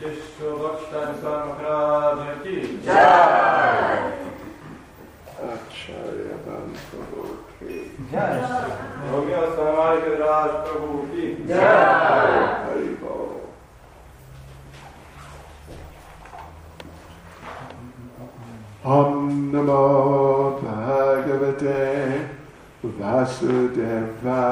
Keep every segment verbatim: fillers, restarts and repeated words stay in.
Вишну Бхактивinoda Swami Maharaj Ki Jai. Acharya Prabhu Ki Jai. Romeo Samari Raj Prabhu Ki Jai. Hari Bol. Om Namo Bhagavate Vasudevaya.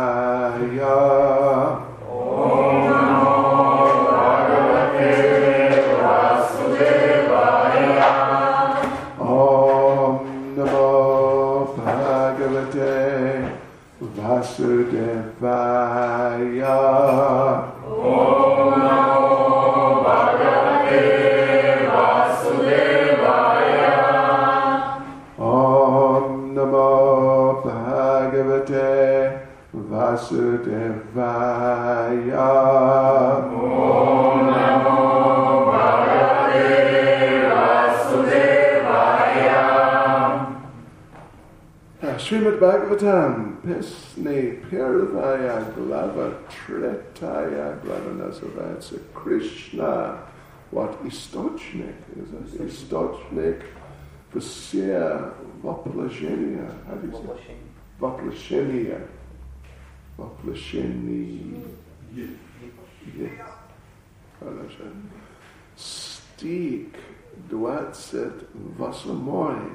Om Namo Bhagavate Vasudevaya. Om Namo Bhagavate Vasudevaya. Om Namo Bhagavate Vasudevaya. Om Namo Bhagavate Vasudevaya. Om Namo Bhagavate Vasudevaya. Srimad Bhagavatam, Pesne Pirvaya Glava Tretaya Glava называется Krishna. What источник? Is it источник все воплощения? How do you say? Воплощения. Воплощение. Хорошо. Стих двадцать восьмой.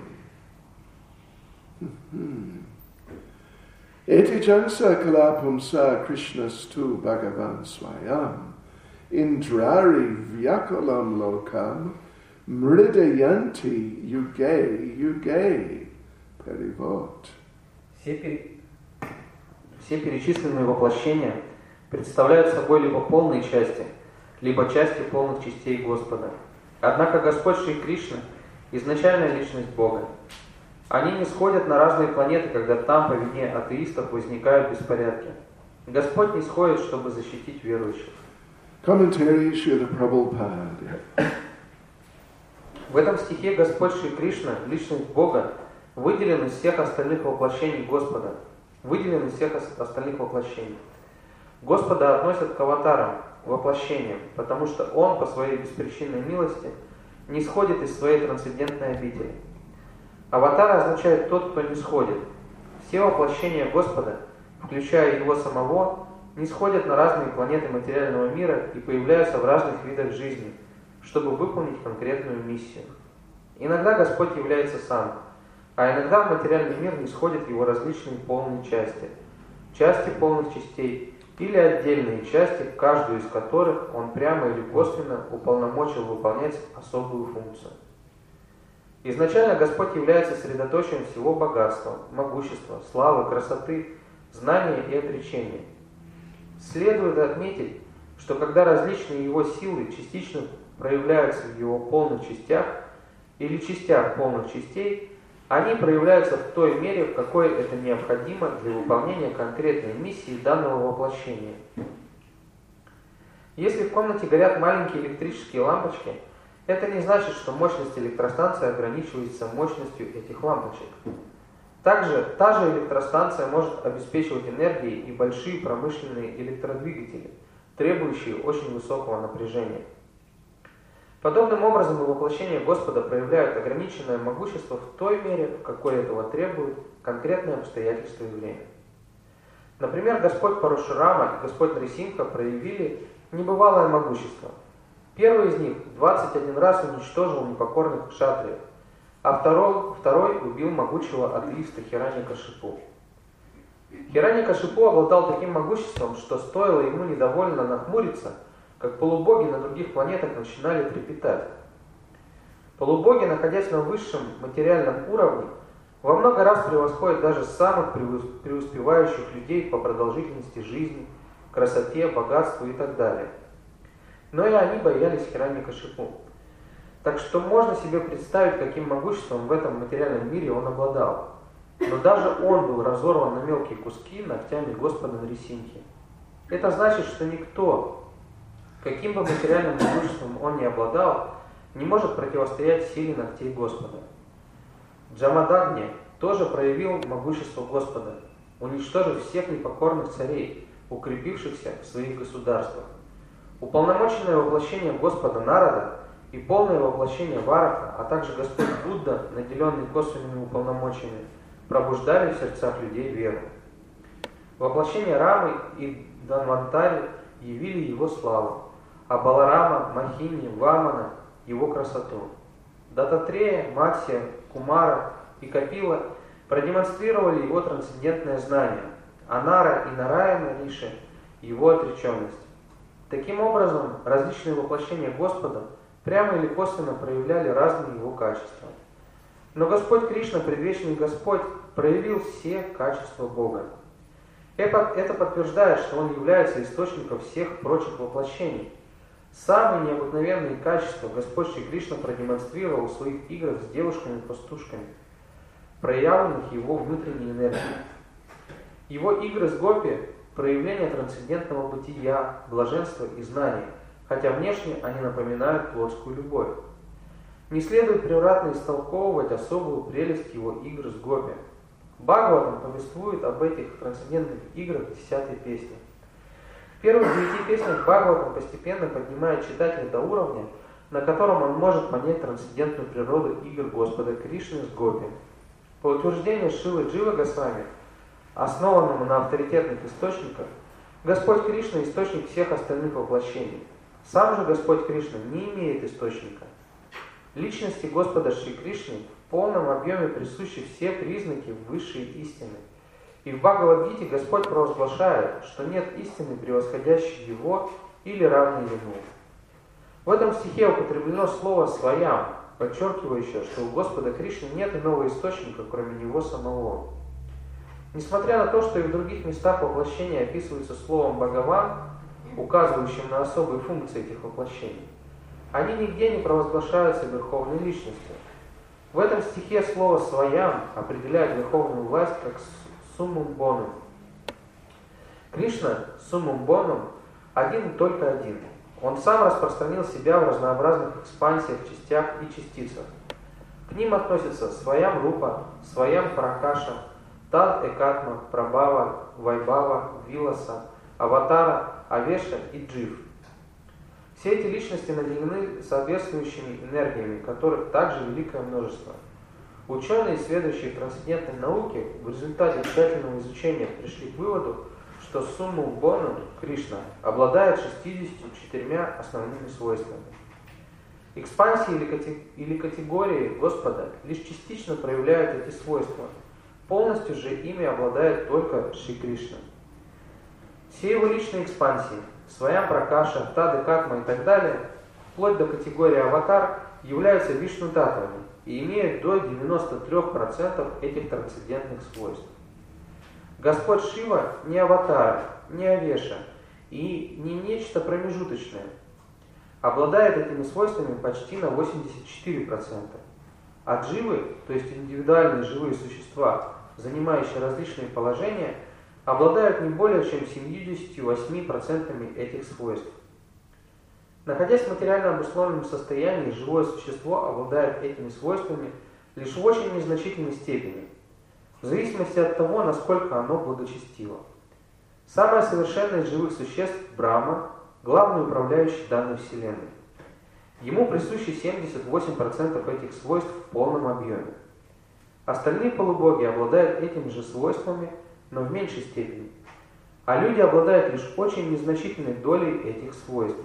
Eti jansa kalapumsa Krishnastu Bhagavan Swayam Indrari Vyakalam Lokam Mridayanti Yuge Yuge Perivot. Все, пере... Все перечисленные воплощения представляют собой либо полные части, либо части полных частей Господа. Однако Господь Шри Кришна – изначальная личность Бога. Они не сходят на разные планеты, когда там по вине атеистов возникают беспорядки. Господь не сходит, чтобы защитить верующих. Комментарий Шрила Прабхупады. В этом стихе Господь Шри Кришна, личность Бога, выделен из всех остальных воплощений Господа. Выделен из всех остальных воплощений. Господа относят к аватарам, воплощениям, потому что Он по своей беспричинной милости не сходит из своей трансцендентной обители. Аватар означает тот, кто не сходит. Все воплощения Господа, включая Его самого, не сходят на разные планеты материального мира и появляются в разных видах жизни, чтобы выполнить конкретную миссию. Иногда Господь является сам, а иногда в материальный мир не сходят Его различные полные части, части полных частей или отдельные части, каждую из которых Он прямо или косвенно уполномочил выполнять особую функцию. Изначально Господь является средоточием всего богатства, могущества, славы, красоты, знания и отречения. Следует отметить, что когда различные Его силы частично проявляются в Его полных частях или частях полных частей, они проявляются в той мере, в какой это необходимо для выполнения конкретной миссии данного воплощения. Если в комнате горят маленькие электрические лампочки, это не значит, что мощность электростанции ограничивается мощностью этих лампочек. Также та же электростанция может обеспечивать энергией и большие промышленные электродвигатели, требующие очень высокого напряжения. Подобным образом и воплощения Господа проявляют ограниченное могущество в той мере, в какой этого требуют конкретные обстоятельства и время. Например, Господь Парашурама и Господь Нарисимха проявили небывалое могущество. Первый из них двадцать один раз уничтожил непокорных кшатриев, а второй, второй убил могучего атеиста Хираньякашипу. Хираньякашипу обладал таким могуществом, что стоило ему недовольно нахмуриться, как полубоги на других планетах начинали трепетать. Полубоги, находясь на высшем материальном уровне, во много раз превосходят даже самых преуспевающих людей по продолжительности жизни, красоте, богатству и так далее. Но и они боялись Хираньякашипу. Так что можно себе представить, каким могуществом в этом материальном мире он обладал. Но даже он был разорван на мелкие куски ногтями Господа Нарисимхи. Это значит, что никто, каким бы материальным могуществом он ни обладал, не может противостоять силе ногтей Господа. Джамадагни тоже проявил могущество Господа, уничтожив всех непокорных царей, укрепившихся в своих государствах. Уполномоченное воплощение Господа Нарада и полное воплощение Вараха, а также Господь Будда, наделенный косвенными уполномочиями, пробуждали в сердцах людей веру. Воплощение Рамы и Дханвантари явили его славу, а Баларама, Махини, Вамана – его красоту. Дататрея, Матсия, Кумара и Капила продемонстрировали его трансцендентное знание, а Нара и Нараяна Риши – его отреченность. Таким образом, различные воплощения Господа прямо или косвенно проявляли разные его качества. Но Господь Кришна, предвечный Господь, проявил все качества Бога. Это подтверждает, что Он является источником всех прочих воплощений. Самые необыкновенные качества Господь Шри Кришна продемонстрировал в своих играх с девушками-пастушками, проявленных Его внутренней энергией. Его игры с гопи – проявление трансцендентного бытия, блаженства и знания, хотя внешне они напоминают плотскую любовь. Не следует превратно истолковывать особую прелесть его игр с гопи. Бхагаватам повествует об этих трансцендентных играх в десятой песне. В первых девяти песнях Бхагаватам постепенно поднимает читателя до уровня, на котором он может понять трансцендентную природу игр Господа Кришны с гопи. По утверждению Шрилы Джива Госвами, основанному на авторитетных источниках, Господь Кришна – источник всех остальных воплощений. Сам же Господь Кришна не имеет источника. Личности Господа Шри Кришны в полном объеме присущи все признаки высшей истины. И в Бхагавад-гите Господь провозглашает, что нет истины, превосходящей Его или равной Ему. В этом стихе употреблено слово «своям», подчеркивающее, что у Господа Кришны нет иного источника, кроме Него самого. Несмотря на то, что и в других местах воплощения описываются словом «Бхагаван», указывающим на особые функции этих воплощений, они нигде не провозглашаются верховной личностью. В этом стихе слово «своям» определяет верховную власть как «суммум бонум». Кришна «суммум бонум» один и только один. Он сам распространил себя в разнообразных экспансиях, частях и частицах. К ним относятся «своям рупа», «своям пракаша», Тад Экатма, Прабхава, Вайбхава, Виласа, Аватара, Авеша и Джив. Все эти личности наделены соответствующими энергиями, которых также великое множество. Ученые, следующие в трансцендентной науке, в результате тщательного изучения пришли к выводу, что суммум бонум Кришна обладает шестьюдесятью четырьмя основными свойствами. Экспансии или категории Господа лишь частично проявляют эти свойства. Полностью же ими обладает только Шри Кришна. Все его личные экспансии, Своям Пракаша, Тады Катма и так далее, вплоть до категории аватар, являются вишну-татвами и имеют до девяноста трёх процентов этих трансцендентных свойств. Господь Шива не аватар, не Авеша и не нечто промежуточное. Обладает этими свойствами почти на восемьдесят четыре процента. А дживы, то есть индивидуальные живые существа, занимающие различные положения, обладают не более чем семьюдесятью восьмью процентами этих свойств. Находясь в материально обусловленном состоянии, живое существо обладает этими свойствами лишь в очень незначительной степени, в зависимости от того, насколько оно благочестиво. Самое совершенное из живых существ – Брахма, главный управляющий данной Вселенной. Ему присущи семьдесят восемь процентов этих свойств в полном объеме. Остальные полубоги обладают этими же свойствами, но в меньшей степени. А люди обладают лишь очень незначительной долей этих свойств.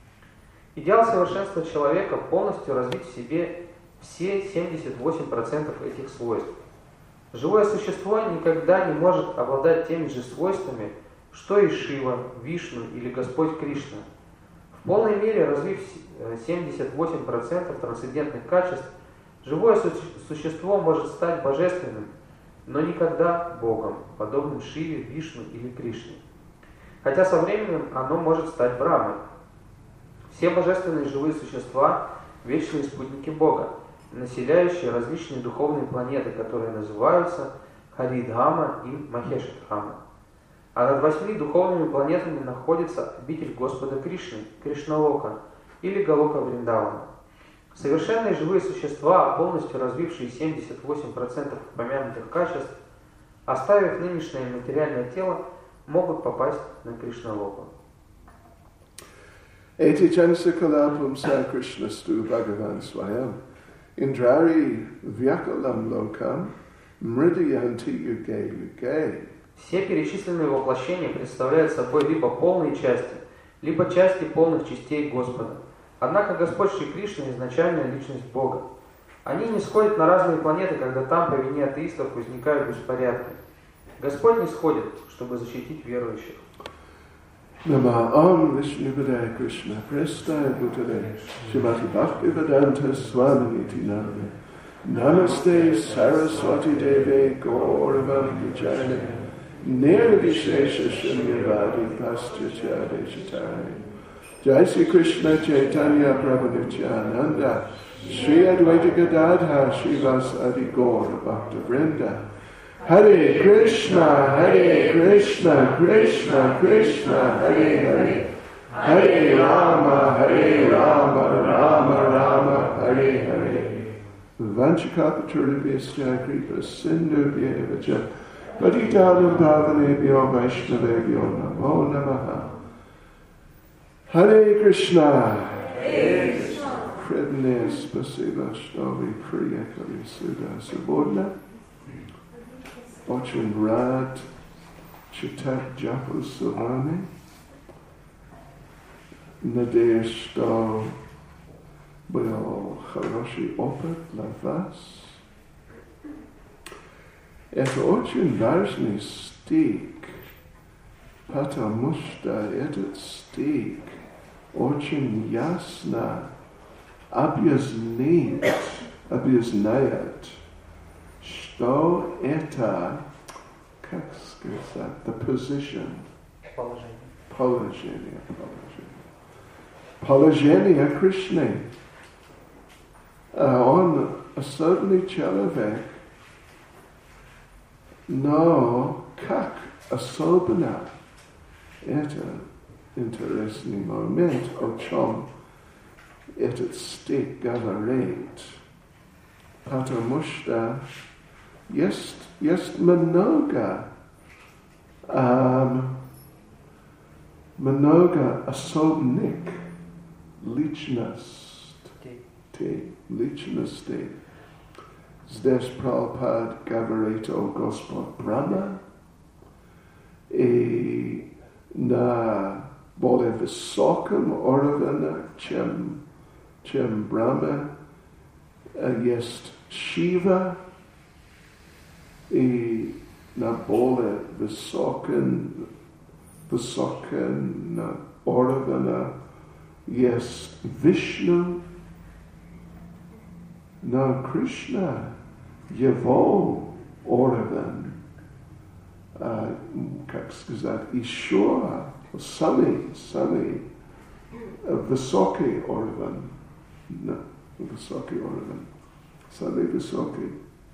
Идеал совершенства человека полностью развить в себе все семьдесят восемь процентов этих свойств. Живое существо никогда не может обладать теми же свойствами, что и Шива, Вишну или Господь Кришна. В полной мере развив семьдесят восемь процентов трансцендентных качеств, живое существо может стать божественным, но никогда Богом, подобным Шиве, Вишну или Кришне. Хотя со временем оно может стать Брахмой. Все божественные живые существа – вечные спутники Бога, населяющие различные духовные планеты, которые называются Харидхама и Махешадхама. А над восьми духовными планетами находится обитель Господа Кришны, Кришналока или Галока Вриндавана. Совершенные живые существа, полностью развившие семьдесят восемь процентов упомянутых качеств, оставив нынешнее материальное тело, могут попасть на Кришналоку. Eti chansakalapam sa Krishnastu Bhagavan Swayam Indrari Vyakalam Lokam Mridayanti Yuge Yuge. Все перечисленные воплощения представляют собой либо полные части, либо части полных частей Господа. Однако Господь Шри Кришна – изначальная личность Бога. Они не сходят на разные планеты, когда там по вине атеистов возникают беспорядки. Господь не сходит, чтобы защитить верующих. Nama Om Vishnupadaya Krishna Prestaya Bhutale Shrimati Bhaktivedanta Swami Niti Namane Namaste Saraswati Deve Gauravani Vijayane Nirvishesha Shunyavadi Pastyachya Deshatari Jai Sri Krishna Chaitanya Prabhu Nityananda Sri Advaita Gadadha Srivasadi Gaura Bhakta Vrinda Hare Krishna, Hare Krishna, Krishna Krishna, Hare Hare, Hare Rama, Hare Rama, Rama Rama, Hare Hare. Vanchakapaturibhyascha kripa sindhubhya vacha patitanam pavanebhyo vaishnavebhyo namo namaha. Hare Krishna. Hare Krishna. Predne spasiva shtavi priyakari sudha subodhna. Очень рад читать Джапу Саваны. Надеюсь, что был хороший опыт для вас. Это очень важный стих, потому что этот стих очень ясно объясняет, объясняет, что это, как сказать, the position, Положение. положение, положение, положение Кришны. Он особенный человек, но как особенно, это интересный момент, о чем этот стих говорит, потому что Есть, есть много, um, много особенных личностей, личностей. Здесь Прабхупад говорит о Господь Брахма, и на более высоком уровне, чем, чем Брахма, есть Шива, и на более высоком, высоком уровне есть Вишну, но Кришна, его уровень, а, как сказать, еще самый, самый высокий уровень, no, высокий уровень, самый высокий.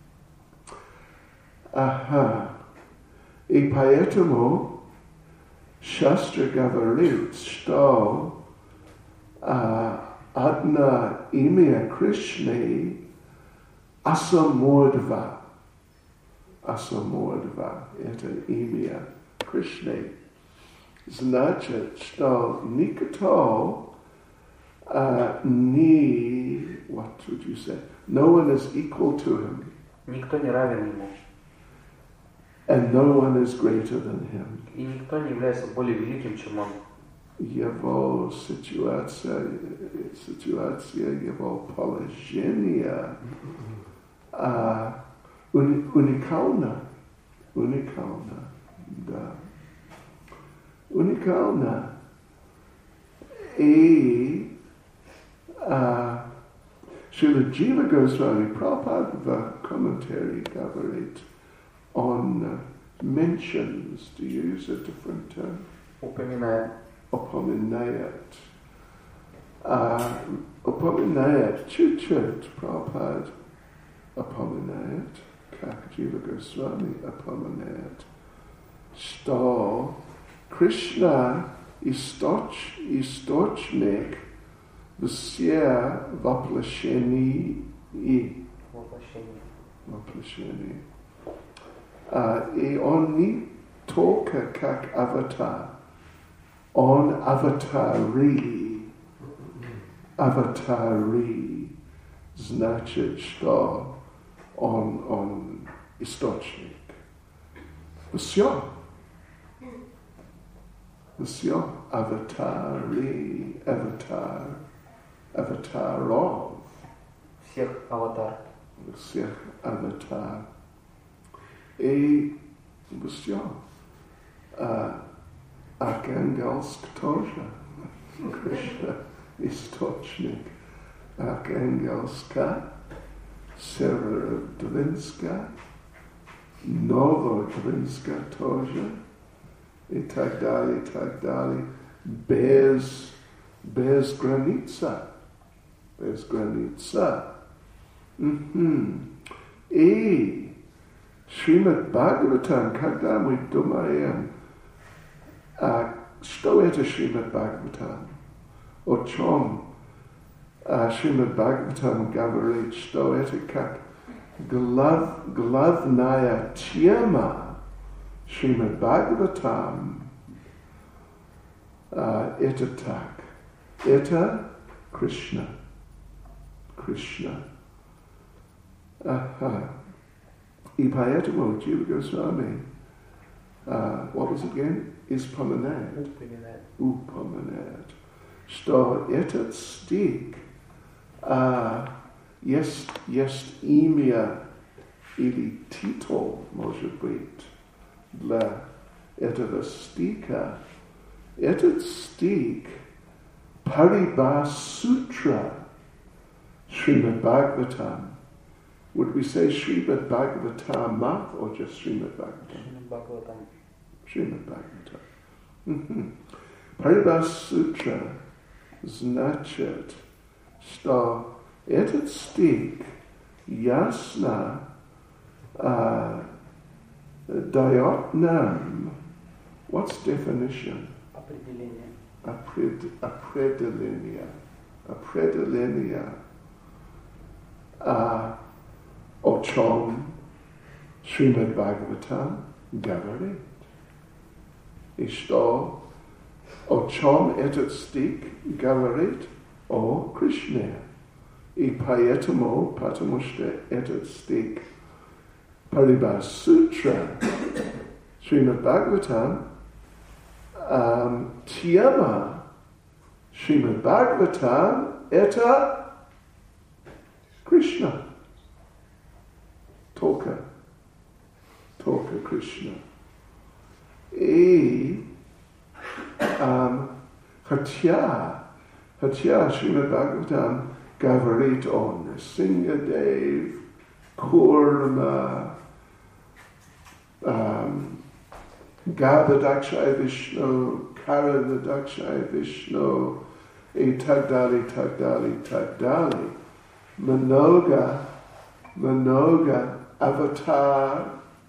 Ага. И поэтому Шастра говорит, что а, одно имя Кришны Асамурдва. Асамурдва – это имя Кришны. Значит, что никто а, не... What would you say? No one is equal to him. Никто не равен ему. And no one is greater than him. И никто не является более великим, чем он. Его ситуация, ситуация его положения а, уни, уникальна. Уникальна, да. Уникальна. И а, Шрила Джива Госвами Прабхупада в комментарии говорит, on mentions, to use a different term, Упоминает. упоминает, uh, упоминает чуть-чуть, Прабхупад упоминает, как Джива Госвами упоминает, что Кришна источ, источник все воплощений и Воплощение. воплощений. Uh, и он не только как аватар, он аватари. avatari значит, что он, он источник. Все. Все. Аватари, аватар, аватаров. Всех аватар. Всех аватар. И все. А, Архангельск тоже. Кришна источник. Архангельска, Северодвинска, Новодвинска тоже, и так далее, и так далее, без, без граница, без граница. Mm-hmm. И Шримад Бхагаватам, когда мы думаем, а, что это Шримад Бхагаватам, о чем Шримад Бхагаватам говорит, что это как глав, главная тема Шримад Бхагаватам, а, это так. Это Кришна. Кришна. Ага. И поэтому Джива Госвами, uh, what was it again? Исполняет. Упоминает. Что этот стих uh, есть, есть имя или титул, может быть, для этого стиха. Этот стих Парибасутра Srimad Bhagavatam. Would we say Srimad Bhagavatam or just Srimad Bhagavatam? Srimad Bhagavatam. Srimad Bhagavatam. Mm-hmm. Paribasutра значит, что этот стих ясно uh, дает нам, what's definition? Определение. Опред, определение. Определение. Uh, о чем Шримад Бхагаватам говорит. И что, о чем этот стих говорит? О Кришне. И поэтому, потому что этот стих Парибасутра Шримад Бхагаватам, um, тема Шримад Бхагаватам это Кришна. Только, только Кришна. И um, хотя, хотя Шримад Бхагаватам говорит о Нрсингхадев, Курма, um, Garbhodakshaya Vishnu, Karavadakshaya Vishnu, и так далее, так далее, так далее. Много, много аватаров.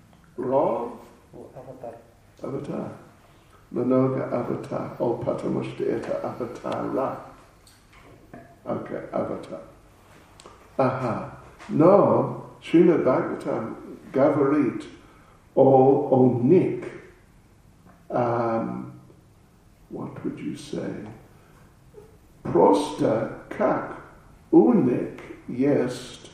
Аватар. Аватар. Много аватар. О, потому что это аватара. Окей, аватар. Ага. Но Шримад Бхагаватам говорит о, о них. Um, what would you say? Просто как у них есть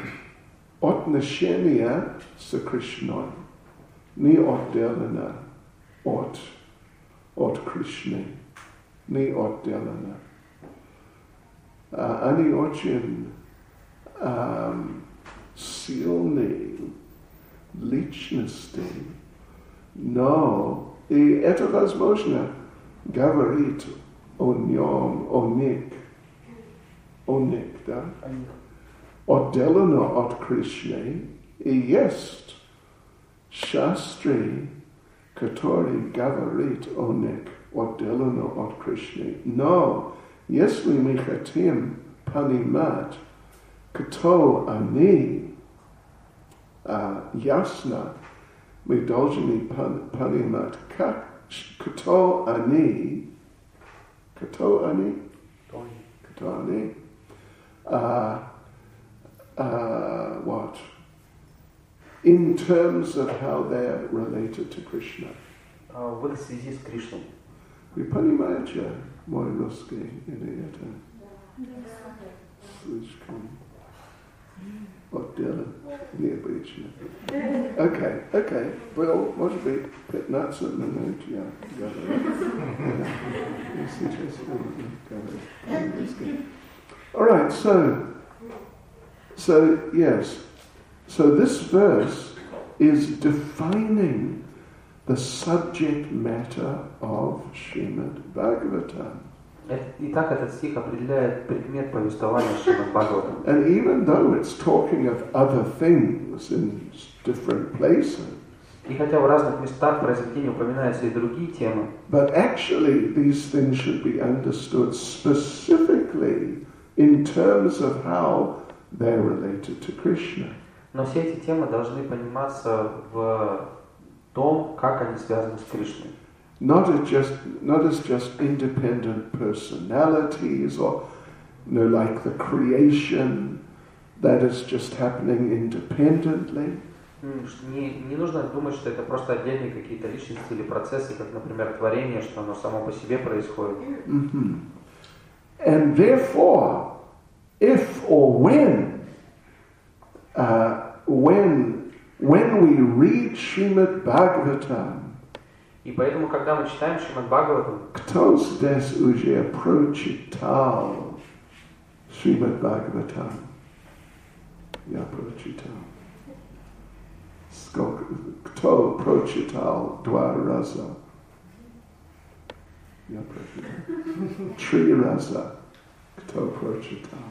отношения с Кришной, не отделено от, от Кришны, не отделено. Uh, они очень um, сильные личности, но и это возможно говорить о нем, о них, о них, да? Отделено от Кришны, и есть шастри, который говорит о них, отделено от Кришны. Но если мы хотим понимать, кто они, uh, ясно, мы должны понимать, как, кто они, кто они, кто они, uh, uh, what? In terms of how they're related to Krishna. В их связи с Кришной. Вы понимаете мой русский или это? Слишком отдельно, необычно. Окей, окей. Well, может быть, пятнадцать минут я говорю. Сейчас я говорю по-английски. All right, so, so yes, so this verse is defining the subject matter of Srimad Bhagavatam. Итак, этот стих определяет предмет повествования Шримад Бхагаватам. And even though it's talking of other things in different places, И хотя в разных местах произведения упоминаются и другие темы, but actually these things should be understood specifically in terms of how they're related to Krishna. но все эти темы должны пониматься в том, как они связаны с Кришной. Not as just not as just independent personalities or you know, like the creation that is just happening independently. Не, не нужно думать, что это просто отдельные какие-то личности или процессы, как, например, творение, что оно само по себе происходит. Mm-hmm. And therefore, if or when uh, when when we read Srimad Bhagavatam, И поэтому, когда мы читаем Шримад Бхагаватам, кто здесь уже прочитал Шримад Бхагаватам? Я прочитал. Сколько? Кто прочитал два раза? Я прочитал. Три раза. Кто прочитал?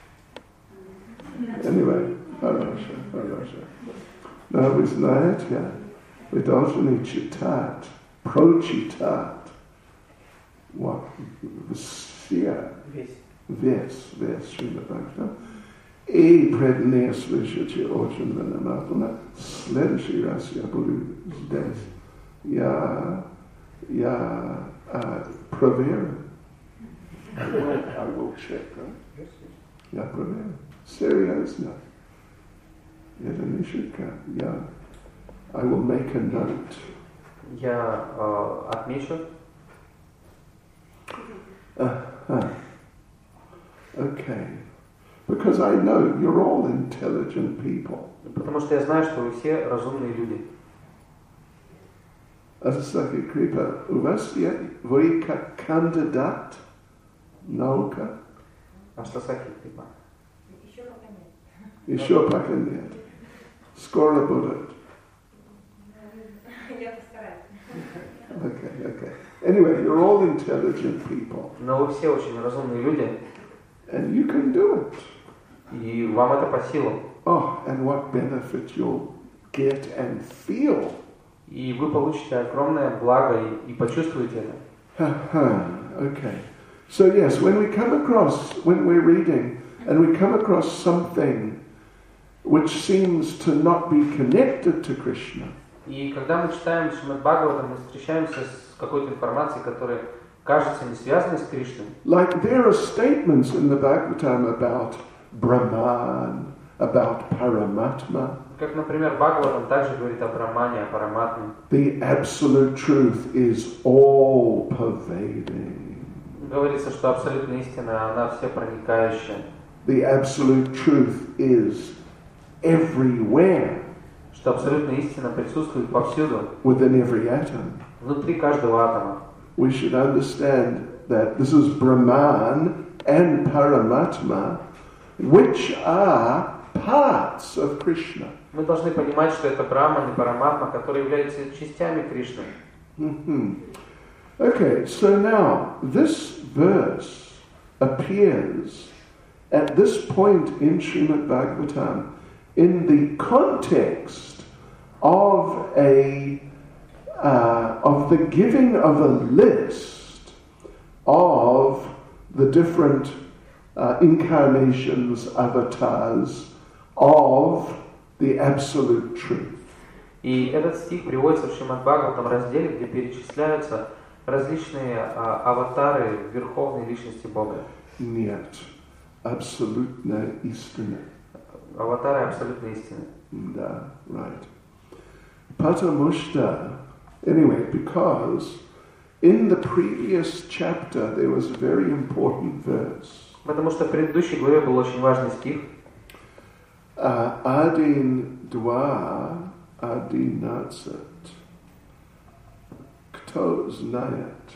Anyway, хорошо, хорошо. Но вы знаете, вы должны читать, прочитать вот, все, весь. весь, весь Шримад Бхагаватам. И преданные слушатели очень внимательно. В следующий раз я буду здесь. Я, я uh, проверю. I will, I will check, right? Я проверю. Серьезно. Это не шутка. Я, I will make a note. Я э, отмечу. Uh-huh. Okay. Because I know you're all intelligent people. Потому что я знаю, что вы все разумные люди. Асаки Крипа, у вас есть, вы как кандидат наука? Аштасаки Крипа. Еще пока нет. Еще пока нет. Скоро будет. Я постараюсь. Okay, okay. Anyway, you're all intelligent people. Но вы все очень разумные люди. And you can do it. И вам это по силам. Oh, and what benefit you'll get and feel. И вы получите огромное благо и, и почувствуете это. Okay. So yes, when we come across, when we're reading, and we come across something which seems to not be connected to Krishna. И когда мы читаем Шримад Бхагаватам, мы встречаемся с какой-то информацией, которая кажется не связанной с Кришной. Like there are statements in the Bhagavatam about Brahman, about Paramatma. Как, например, Бхагаватам также говорит о Брахмане, о Параматме. The absolute truth is all pervading. Говорится, что абсолютная истина, она всепроникающая. The absolute truth is everywhere. Что абсолютная истина присутствует повсюду. Within every atom. Внутри каждого атома. We should understand that this is Brahman and Paramatma, which are parts of Krishna. Мы должны понимать, что это Брахман и Параматма, которые являются частями Кришны. Mm-hmm. Okay, so now this verse appears at this point in Srimad Bhagavatam in the context of a uh, of the giving of a list of the different uh, incarnations, avatars of the absolute truth. И этот стих приводится в Шримад Бхагаватам разделе, где перечисляются различные а, аватары верховной личности Бога. Нет, абсолютная истина. Аватары абсолютной истины. Да, right. Потому что, anyway, because in the previous chapter there was a very important verse. Потому что в предыдущей главе был очень важный стих. Uh, Adin dwa adinatset. Kto znает?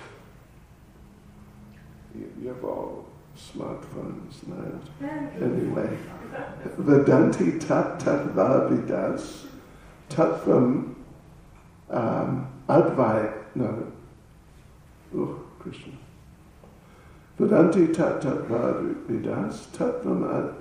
You have all smartphones now. Anyway, Vedanti tat tatva vidas tatvam um, advai. No. Oh, Krishna. Vedanti tat tatva vidas tatvam ad.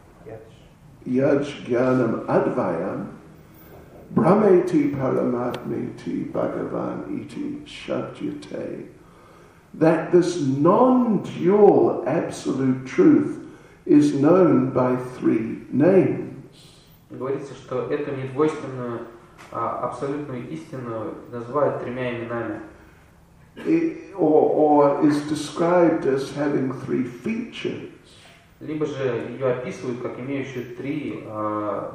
Yaj Jnanam Advayam Brahmeti Paramatmeti Bhagavan Iti Shabdyate, that this non-dual absolute truth is known by three names. Говорится, что эту недвойственную а, абсолютную истину называют тремя именами. It, or, or is described as having three features. Либо же ее описывают как имеющую три uh,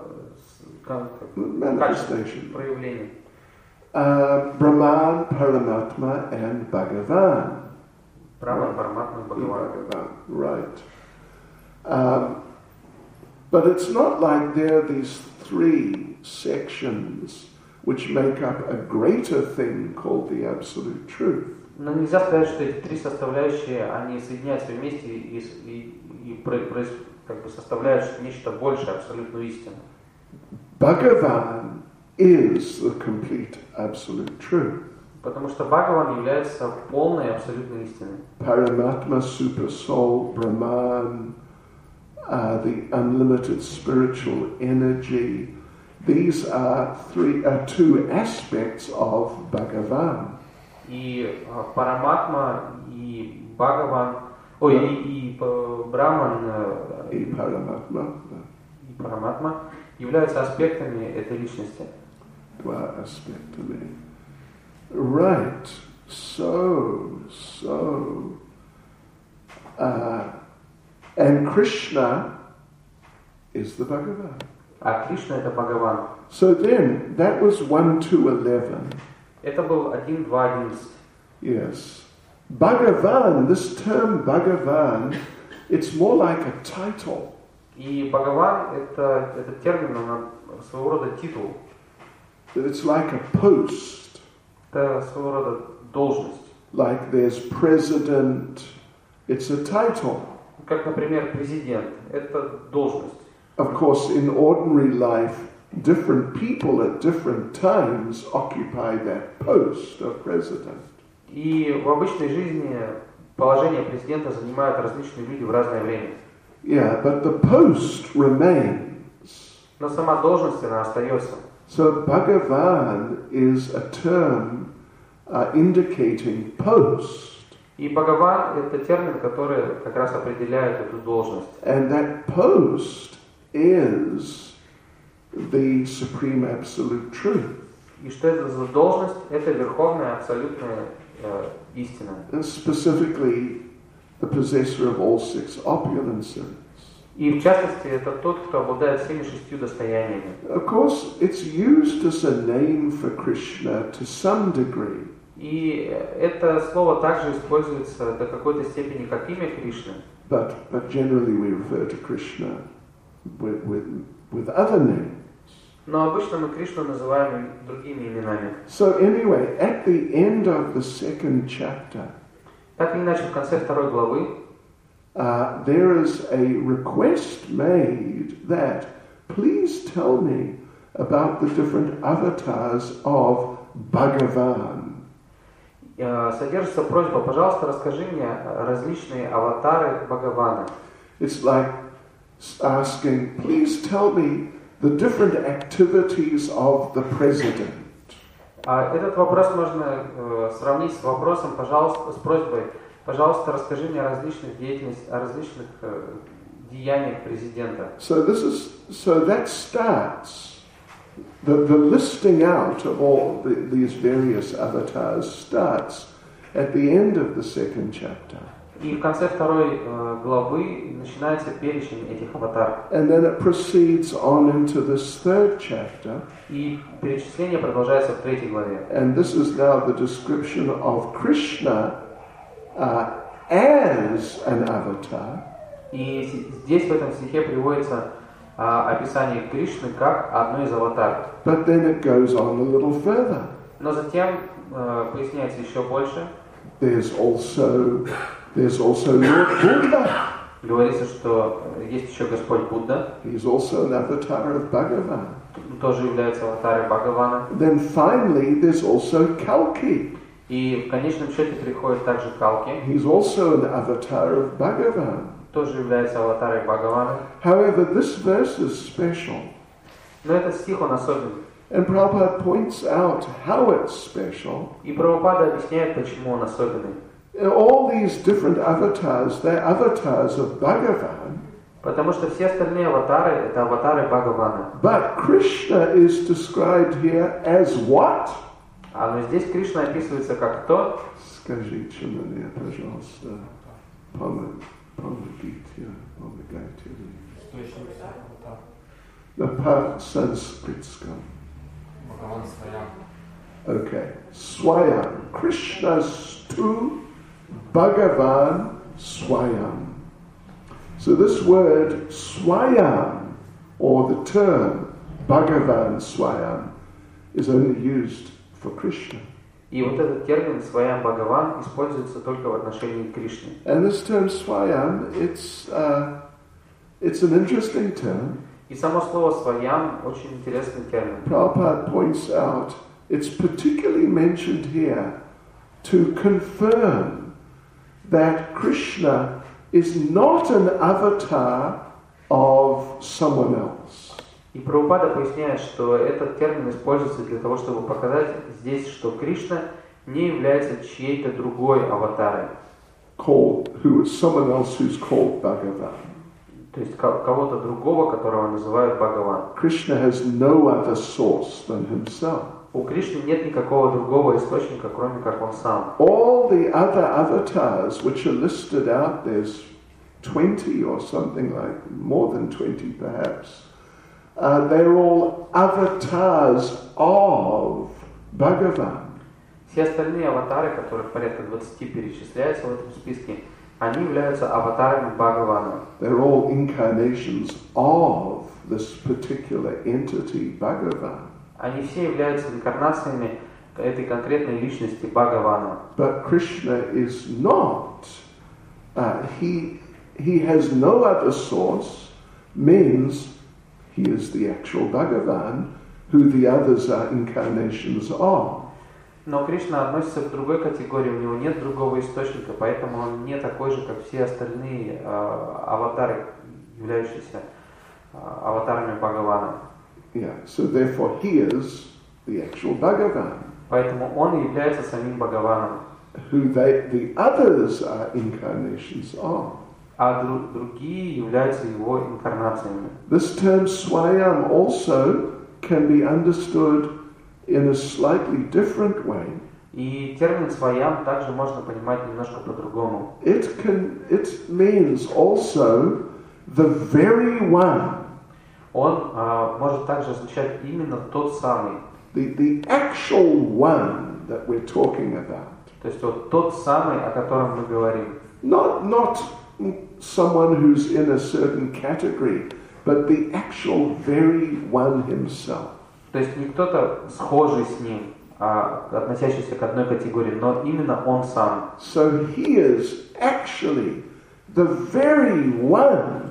проявления. Uh, Brahman, Paramatma, and Bhagavan. Brahman, Paramatma, Bhagavan. Bhagavan, right. Um, but it's not like there are these three sections which make up a greater thing called the Absolute Truth. Но нельзя сказать, что эти три составляющие, они соединяются вместе и, и, и как бы составляют нечто большее, абсолютную истину. Bhagavan is the complete absolute truth. Потому что Бхагаван является полной абсолютной истиной. Paramatma, Super Soul, Brahman, uh, the unlimited spiritual energy. These are three, uh, two aspects of Bhagavan. И uh, Параматма, и Бхагаван, ой, yeah. и, и Браман, uh, и Параматма, и Параматма являются аспектами этой личности. Два аспектами. Right. So, so, uh, and Krishna is the Bhagavan. А Кришна это Бхагаван. So then, that was one to eleven. Это был один, два, одиннадцать. Yes. Bhagavan, this term Bhagavan, it's more like a title. И Бхагаван это, это термин, он своего рода титул. It's like a post. Это своего рода должность. Like there's president, it's a title. Как, например, президент, это должность. Of course, in ordinary life, different people at different times occupy that post of president. И в обычной жизни положение президента занимают различные люди в разное время. Yeah, but the post remains. Но сама должность, она остается. So Bhagavan is a term uh, indicating post. И Бхагаван это термин, который как раз определяет эту должность. And that post is the supreme absolute truth. И что это за должность? Это верховная абсолютная э, истина. And specifically the possessor of all six opulences. И в частности, это тот, кто обладает всеми шестью достояниями. Of course, it's used as a name for Krishna to some degree. И это слово также используется до какой-то степени как имя Кришны. But, but generally we refer to Krishna with, with, with other names. Но обычно мы Кришну называем другими именами. So anyway, at the end of the second chapter, так или иначе, в конце второй главы, uh, there is a request made that please tell me about the different avatars of Bhagavan. Содержится просьба, пожалуйста, расскажи мне различные аватары Бхагавана. It's like asking, please tell me the different activities of the president. Этот вопрос можно э, сравнить с вопросом, пожалуйста, с просьбой, пожалуйста, расскажи мне о различных деятельностях, о различных э, деяниях президента. So this is so that starts. The, the listing out of all the, these various avatars starts at the end of the second chapter. И в конце второй э, главы начинается перечень этих аватаров. And then it proceeds on into this third chapter. И перечисление продолжается в третьей главе. And this is now the description of Krishna uh, as an avatar. И с- здесь в этом стихе приводится а, описание Кришны как одной из аватар. But then it goes on a little further. Но затем э, поясняется еще больше. There's also, there's also Lord Buddha. Говорится, что есть еще Господь Будда, He's also an avatar of Bhagavan. тоже является аватаром Бхагавана. Then finally, there's also Kalki. И в конечном счете приходит также Калки, He's also an avatar of Bhagavan. тоже является аватаром Бхагавана. However, this verse is special. Но этот стих, он особенный. And Prabhupada points out how it's special. И Прабхупада объясняет, почему он особенный. All these different avatars, they're avatars of Bhagavan. Потому что все остальные аватары — это аватары Бхагавана. But Krishna is described here as what? А но здесь Кришна описывается как кто? Скажите мне, пожалуйста, помогите, помогайте мне. На по-санскритском. Бхагаван Сваям. Okay. Swayam. Krishna's tu Bhagavan Swayam. So this word Swayam, or the term Bhagavan Swayam, is only used for Krishna. И вот этот термин «Сваям Бхагаван» используется только в отношении Кришны. And this term Swayam, it's, uh, it's an interesting term. И само слово «сваям» очень интересный термин. Prabhupada points out it's particularly mentioned here to confirm that Krishna is not an avatar of someone else. И Прабхупада поясняет, что этот термин используется для того, чтобы показать здесь, что Кришна не является чьей-то другой аватарой. Called, who is someone else who's called Bhagavan. То есть кого-то другого, которого называют Бхагаван. Krishna has no other source than himself. У Кришны нет никакого другого источника, кроме как он сам. All the other avatars which are listed out, there's twenty or something like, more than twenty perhaps, uh, they're all avatars of Bhagavan. Все остальные аватары, которых порядка двадцати перечисляются в этом списке, они являются аватарами Бхагавана. They're all incarnations of this particular entity, Bhagavan. Они все являются инкарнациями этой конкретной личности Бхагавана. But Krishna is not. Uh, he, he has no other source, means he is the actual Bhagavan, who the others are incarnations of. Но Кришна относится к другой категории, у него нет другого источника, поэтому он не такой же, как все остальные э, аватары, являющиеся э, аватарами Бхагавана. Yeah, so therefore he is the actual Bhagavan, Поэтому он является самим Бхагаваном, who they, the others are incarnations of. а дру- другие являются его инкарнациями. This term Swayam also can be understood in a slightly different way. И термин «сваям» также можно понимать немножко по-другому. It can, it means also the very one, Он э, может также означать именно тот самый, the, the actual one that we're talking about. то есть вот тот самый, о котором мы говорим. Not, not someone who's in a certain category, but the actual very one himself. То есть не кто-то схожий с ним, а относящийся к одной категории, но именно он сам. So he is actually the very one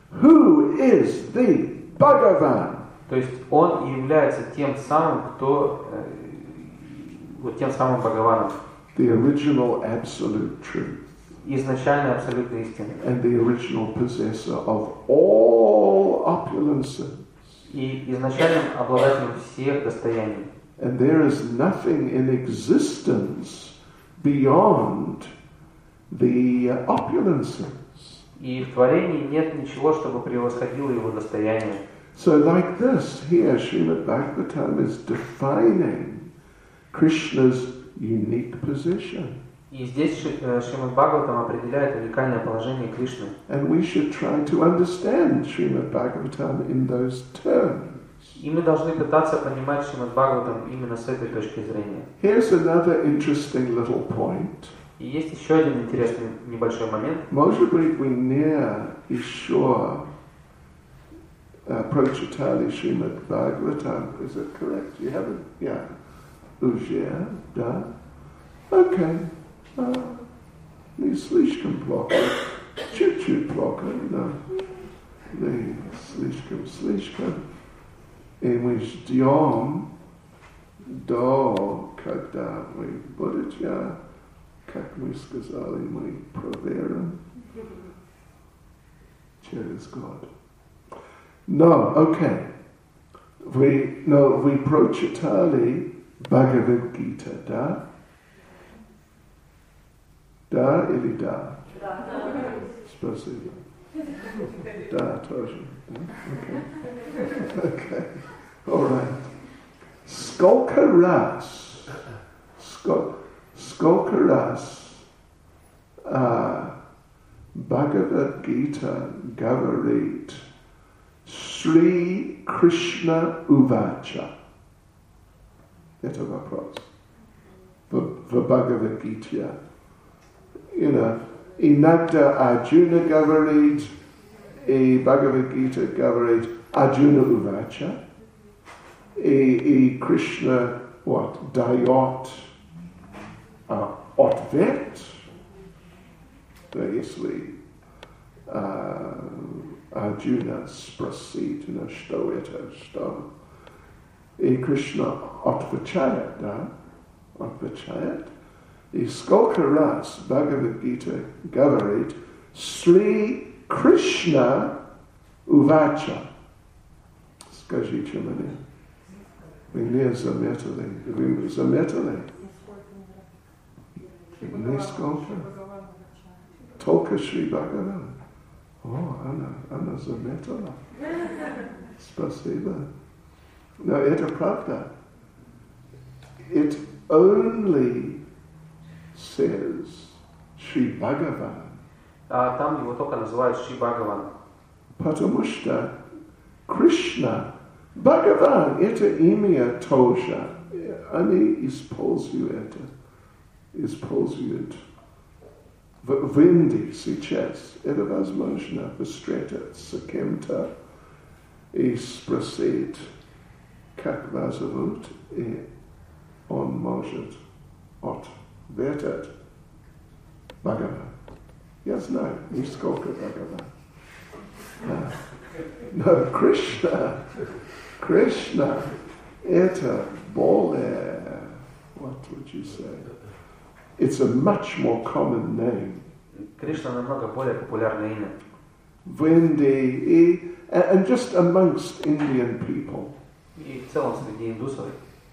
who is the Bhagavan. То есть он и является тем самым, кто э, вот тем самым Бхагаваном, The original absolute truth. изначальной абсолютной истиной. And the original possessor of all opulences. И изначальным обладателем всех достояний. And there is nothing in existence beyond the uh, opulences. И в творении нет ничего, чтобы превосходило его достояние. So like this, here Srimad Bhagavatam is defining Krishna's unique position. И здесь Шримад Бхагаватам определяет уникальное положение Кришны. And we should try to understand Srimad Bhagavatam in those terms. И мы должны пытаться понимать Шримад Бхагаватам именно с этой точки зрения. Here's another interesting little point. И есть еще один интересный небольшой момент. Может быть, вы не еще прочитали Шримад Бхагаватам, is it correct? You haven't? Yeah. Уже, да? Окей. Не слишком плохо. Чуть-чуть плохо, но не слишком-слишком. И мы ждем до, когда вы будете, как мы сказали, мы проверим через год. Но, окей. Вы, но вы прочитали Бхагавад-гита, да? Да или да? Да. Спасибо. Да, тоже. Окей. Окей. All right. Сколько раз, сколько, сколько раз а, Бхагавад-гита говорит Шри Кришна Увача? Это вопрос. В, в Бхагавад-гите. You know, иногда Арджуна говорит, и Бхагавад-гита говорит Арджуна Увача, и, и Кришна what, дает uh, ответ, да, если uh, Арджуна спросит, ну, что это, что, и Кришна отвечает, да, отвечает. И сколько раз Бхагавад-гита говорит Шри Кришна Увача. Скажите мне, вы не заметили? Вы заметили? Нисколько? Только Шри Бхагаван. О, она, она заметила. Спасибо. Но это правда. It only says Shri Bhagavan. А там его только называют Шри Бхагаван. Потому что Кришна, Бхагаван, это имя тоже. Они используют это. Используют в, в Индии сейчас. Это возможно встретиться с кем-то и спросить, как вас зовут, и он может ответить Бхагаван. Я знаю, нисколько Бхагаван. А, но Кришна, Кришна, это более, what would you say? It's a much more common name. Кришна намного более популярное имя. В Индии и and just amongst Indian people. И в целом среди индусов.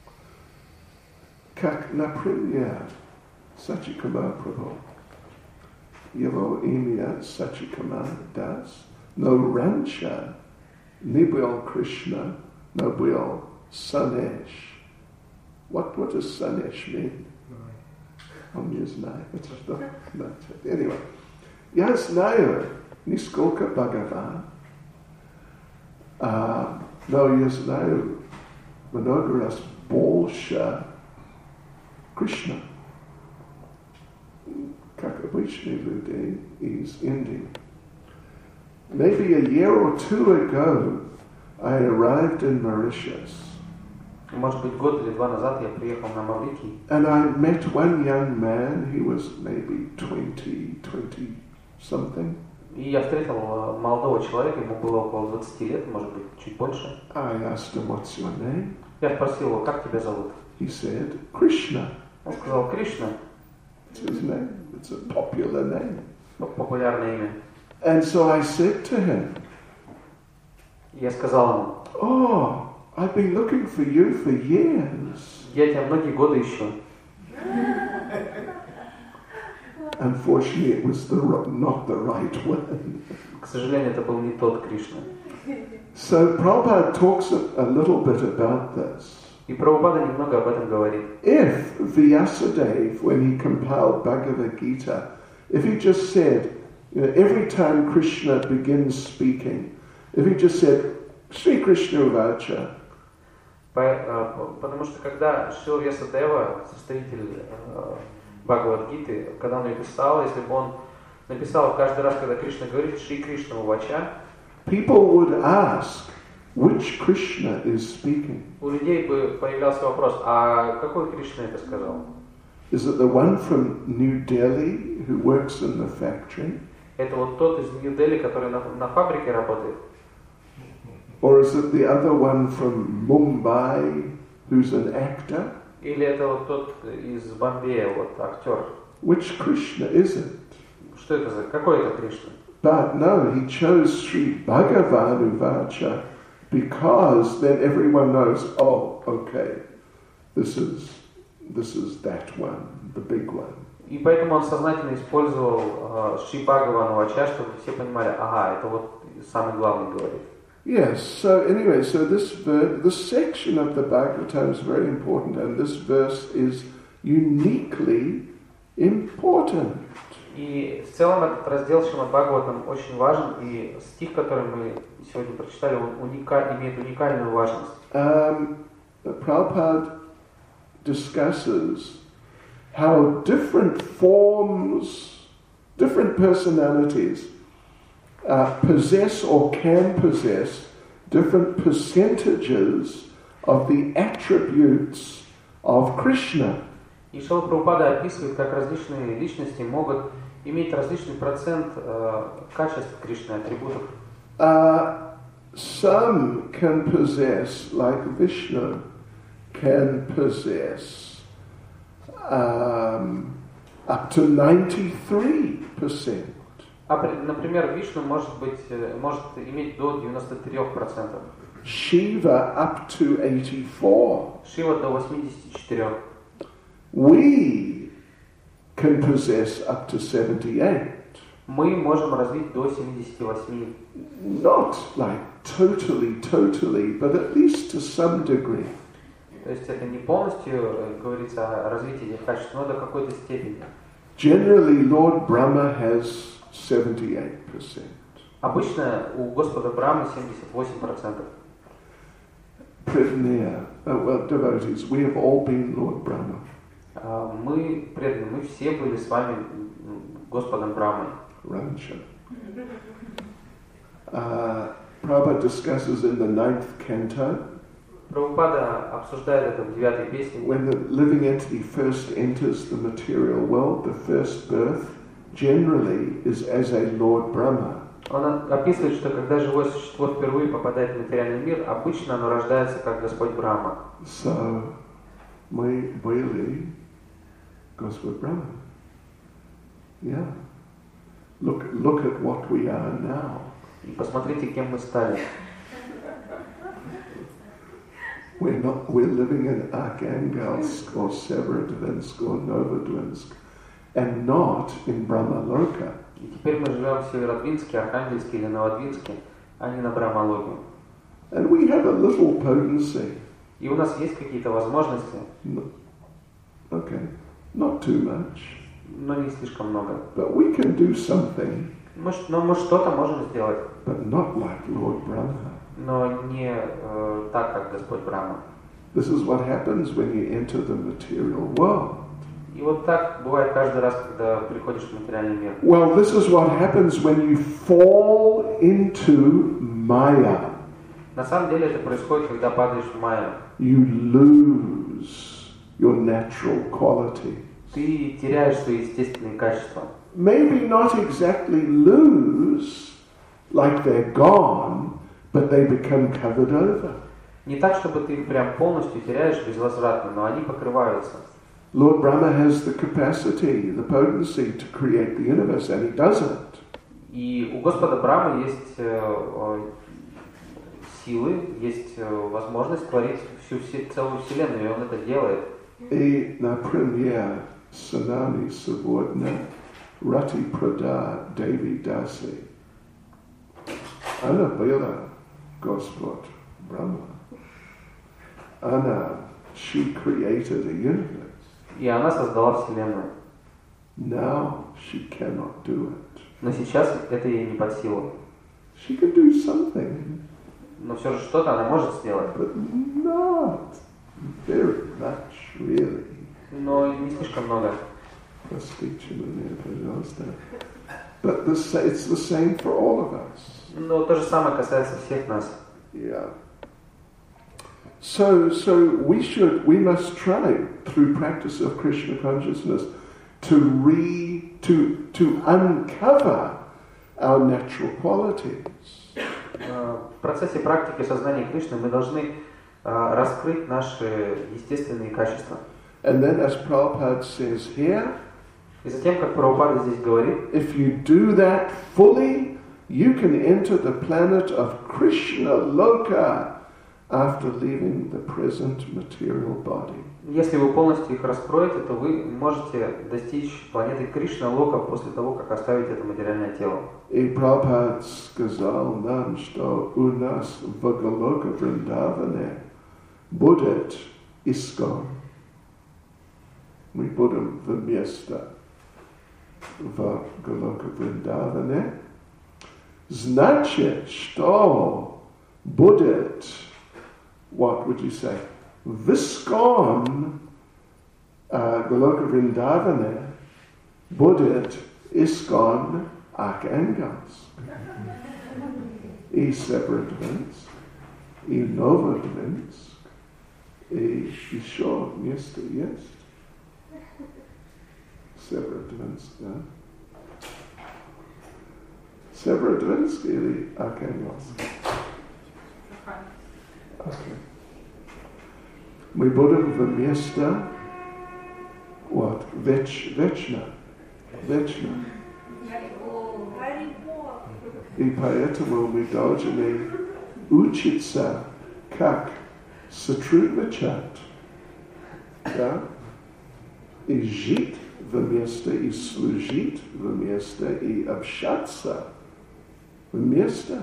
Как, например, Сачикамар Прабhu. Его имя Сачикамар Дас, но раньше не был Кришна, но был Санеш. What, what does Санеш mean? Он не знает, что значит. Anyway, я знаю нисколько Бхагаван, uh, но я знаю много раз больше Кришна, как обычные люди из Индии. Maybe a year or two ago, I arrived in Mauritius. Может быть, год или два назад я приехал на Маврикий. And I met one young man, he was maybe twenty, twenty something. И я встретил молодого человека, ему было около двадцати лет, может быть, чуть больше. I asked him, what's your name? Я спросил его, как тебя зовут? He said, Krishna. Он сказал, Кришна. It's his name. It's a popular name. Популярное имя. And so I said to him, Я сказал ему, oh, I've been looking for you for years. я тебя многие годы ищу. Unfortunately, it was the, not the right one. К сожалению, это был не тот Кришна. So Prabhupada talks a, a little bit about this. И Прабхупада немного об этом говорит. If Vyasadeva, when he compiled Bhagavad Gita, if he just said, you know, every time Krishna begins speaking, if he just said, Shri Krishna Uvacha, Потому что когда Шрила Вьясадева, составитель Бхагавад-гиты, когда он ее писал, если бы он написал каждый раз, когда Кришна говорит Шри Кришна Увача, people would ask, which Krishna is speaking? у людей бы появлялся вопрос, а какой Кришна это сказал? Is it the one from New Delhi who works in the factory? Это вот тот из Нью-Дели, который на, на фабрике работает? Or is it the other one from Mumbai who's an actor? Или это вот тот из Бомбея, вот актер? Which Krishna is it? Что это за, какой это Кришна? But no, he chose Sri Bhagavan Uvacha because then everyone knows, oh, okay, this is this is that one, the big one. И поэтому он сознательно использовал uh, Шри Бхагаван Увача, чтобы все понимали, ага, это вот самый главный говорит. Yes, so anyway, so this ver- this section of the Bhagavatam is very important, and this verse is uniquely important. И в целом этот раздел Шримад Бхагаватам очень важен, и стих, который мы сегодня прочитали, он уника- имеет уникальную важность. Um, Prabhupada discusses how different forms, different personalities uh, possess or can possess different percentages of the attributes of Krishna. И Шрила Прабхупада описывает, как различные личности могут иметь различный процент э, качеств Кришны, атрибутов. Uh, some can possess, like Vishnu, can possess um, up to ninety-three percent. А, например, Вишну может быть, может иметь до девяноста трёх процентов. Shiva up to eighty-four. Шива до восьмидесяти четырёх. We can possess up to seventy-eight. Мы можем развить до семидесяти восьми. Not like totally, totally, but at least to some degree. То есть это не полностью э, говорится о развитии этих качеств, но до какой-то степени. Generally, Lord Brahma has seventy-eight percent. Обычно у Господа Брамы семьдесят восемь процентов. Pradnya, uh, well, devotees, we have all been Lord Brahma. А, мы преданы, мы все были с вами Господом Брамой. Rancha. Uh, Prabhupada discusses in the ninth canto, Прабхупада обсуждает это в девятой песне. when the living entity first enters the material world, the first birth generally is as a Lord Brahma. Он описывает, что когда живое существо впервые попадает в материальный мир, обычно оно рождается как Господь Брахма. So, мы были Господь Brahma. Yeah. Look, look at what we are now. И посмотрите, кем мы стали. We're not. We're living in Arkhangelsk or Severodvinsk or Novodvinsk, and not in Brahmaloka. И теперь мы живем в Северодвинске, Архангельске или Новодвинске, а не на Брахмалоке. And we have a little potency. И у нас есть какие-то возможности, No, okay, not too much, но не слишком много. but we can do something, Мы, ш- но мы что-то можем сделать, but not like Lord Brahma. но не э, так, как Господь Брахма. This is what happens when you enter the material world. И вот так бывает каждый раз, когда приходишь в материальный мир. Well, this is what happens when you fall into Maya. На самом деле это происходит, когда падаешь в майю. You lose your natural quality. Ты теряешь свои естественные качества. Maybe not exactly lose, like they're gone, but they become covered over. Не так, чтобы ты их прям полностью теряешь безвозвратно, но они покрываются. Lord Brahma has the capacity, the potency to create the universe, and he does it. И у Господа Брамы есть э, э, силы, есть э, возможность творить всю все- целую вселенную, и он это делает. И, например, Sanani Savordna Rati Prada Devi Dasi. Она была Господь Brahma. Она, she created a universe. И она создала вселенную. Now she cannot do it. Но сейчас это ей не под силу. She can do something, Но все же что-то она может сделать. but not very much, really. Но не слишком много. Простите меня, пожалуйста. But this, it's the same for all of us. Но то же самое касается всех нас. Yeah. So, so we should, we must try through practice of Krishna consciousness to re, to to uncover our natural qualities. В процессе практики сознания Кришны мы должны раскрыть наши естественные качества. And then, as Prabhupada says here, и затем, как Прабхупада здесь говорит, if you do that fully, you can enter the planet of Krishna Loka after leaving the present material body. Если вы полностью их раскроете, то вы можете достичь планеты Кришна Лока после того, как оставите это материальное тело. И Прабхупада сказал нам, что у нас в Галока Вриндаване будет Искон. Мы будем вместе в Галока Вриндаване. Значит, что будет, what would you say, в Искон uh, Галока Вриндаване будет Искон Archangels. И Severodvinsk, и Novodvinsk, и еще место есть. Severodvinsk, да? Severodvinsk или Archangels? Okay. Мы будем вместе, вот, веч, вечно, вечно. И поэтому мы должны учиться, как сотрудничать, да? И жить вместе, и служить вместе, и общаться вместе.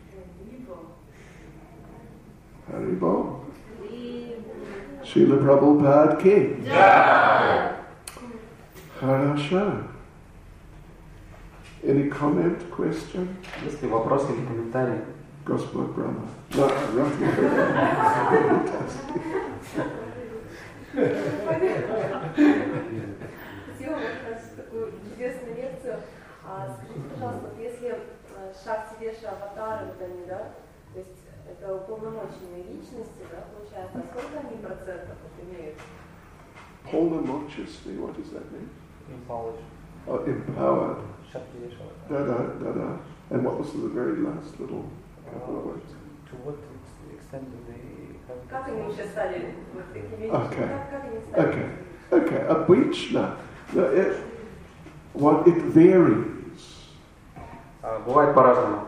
Харибол. Шрила Прабхупада ки. Хорошо. Any comment, question? Есть ли вопросы или комментарии? Господь Брахма. No, Рафи. Сделала такую чудесную лекцию. Скажите, пожалуйста, если Шакти Веша аватары, вот они, да, то есть это уполномоченные личности, да, получается, а сколько они процентов имеют? Полномоченные, what does that mean? Empowered. Oh, empowered. Шакти Веша аватары. Da da da da. And what was the very last little couple of words? To what extent do they have... Как они вообще стали вот такими? Okay. Как, как они стали? Okay. Okay. Обычно, no, it, what it varies. Бывает по-разному.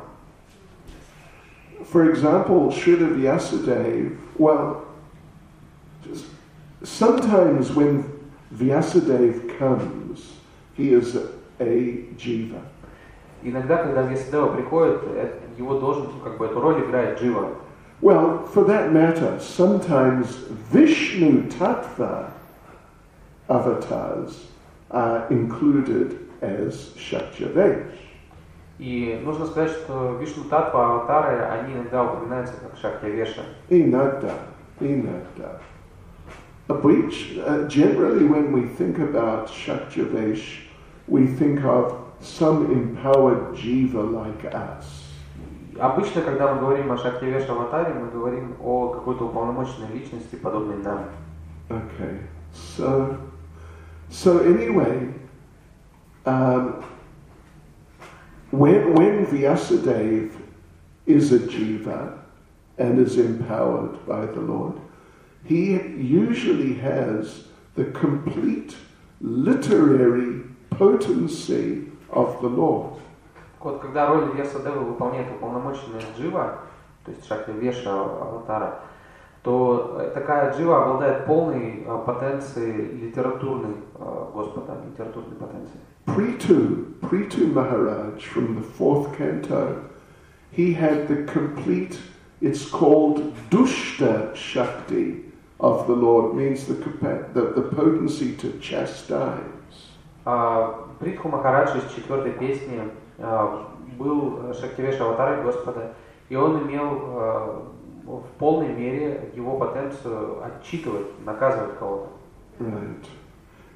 For example, Srila Vyasadeva, well, just sometimes when Vyasadeva comes, he is a jiva. Иногда, когда Вьясадева приходит, его должен, как бы, эту роль играет Джива. Well, for that matter, sometimes Vishnu Tattva avatars are included as Shaktyavesh. И нужно сказать, что Вишну Татва аватары, они иногда упоминаются как Шактьявеша. Inagda, inagda. Which, uh, generally when we think about Shaktyavesh, we think of some empowered jiva like us. Обычно, когда мы говорим о Шактьявеша аватаре, мы говорим о какой-то уполномоченной личности, подобной нам. Okay, so, so anyway, um, when, when Vyasadeva is a jiva and is empowered by the Lord, he usually has the complete literary potency of the Lord. Вот, когда роль Вьясадевы выполняет уполномоченная Джива, то есть Шактьявеша аватара, то такая Джива обладает полной потенцией литературной Господа, литературной потенцией. Prithu, Prithu Maharaj from the fourth canto, he had the complete, it's called Dushta Shakti of the Lord, means the, the, the potency to chastise. Притху Махарадж из четвертой песни был Шактивеша аватарой Господа, и он имел в полной мере его потенцию отчитывать, наказывать кого-то. Right.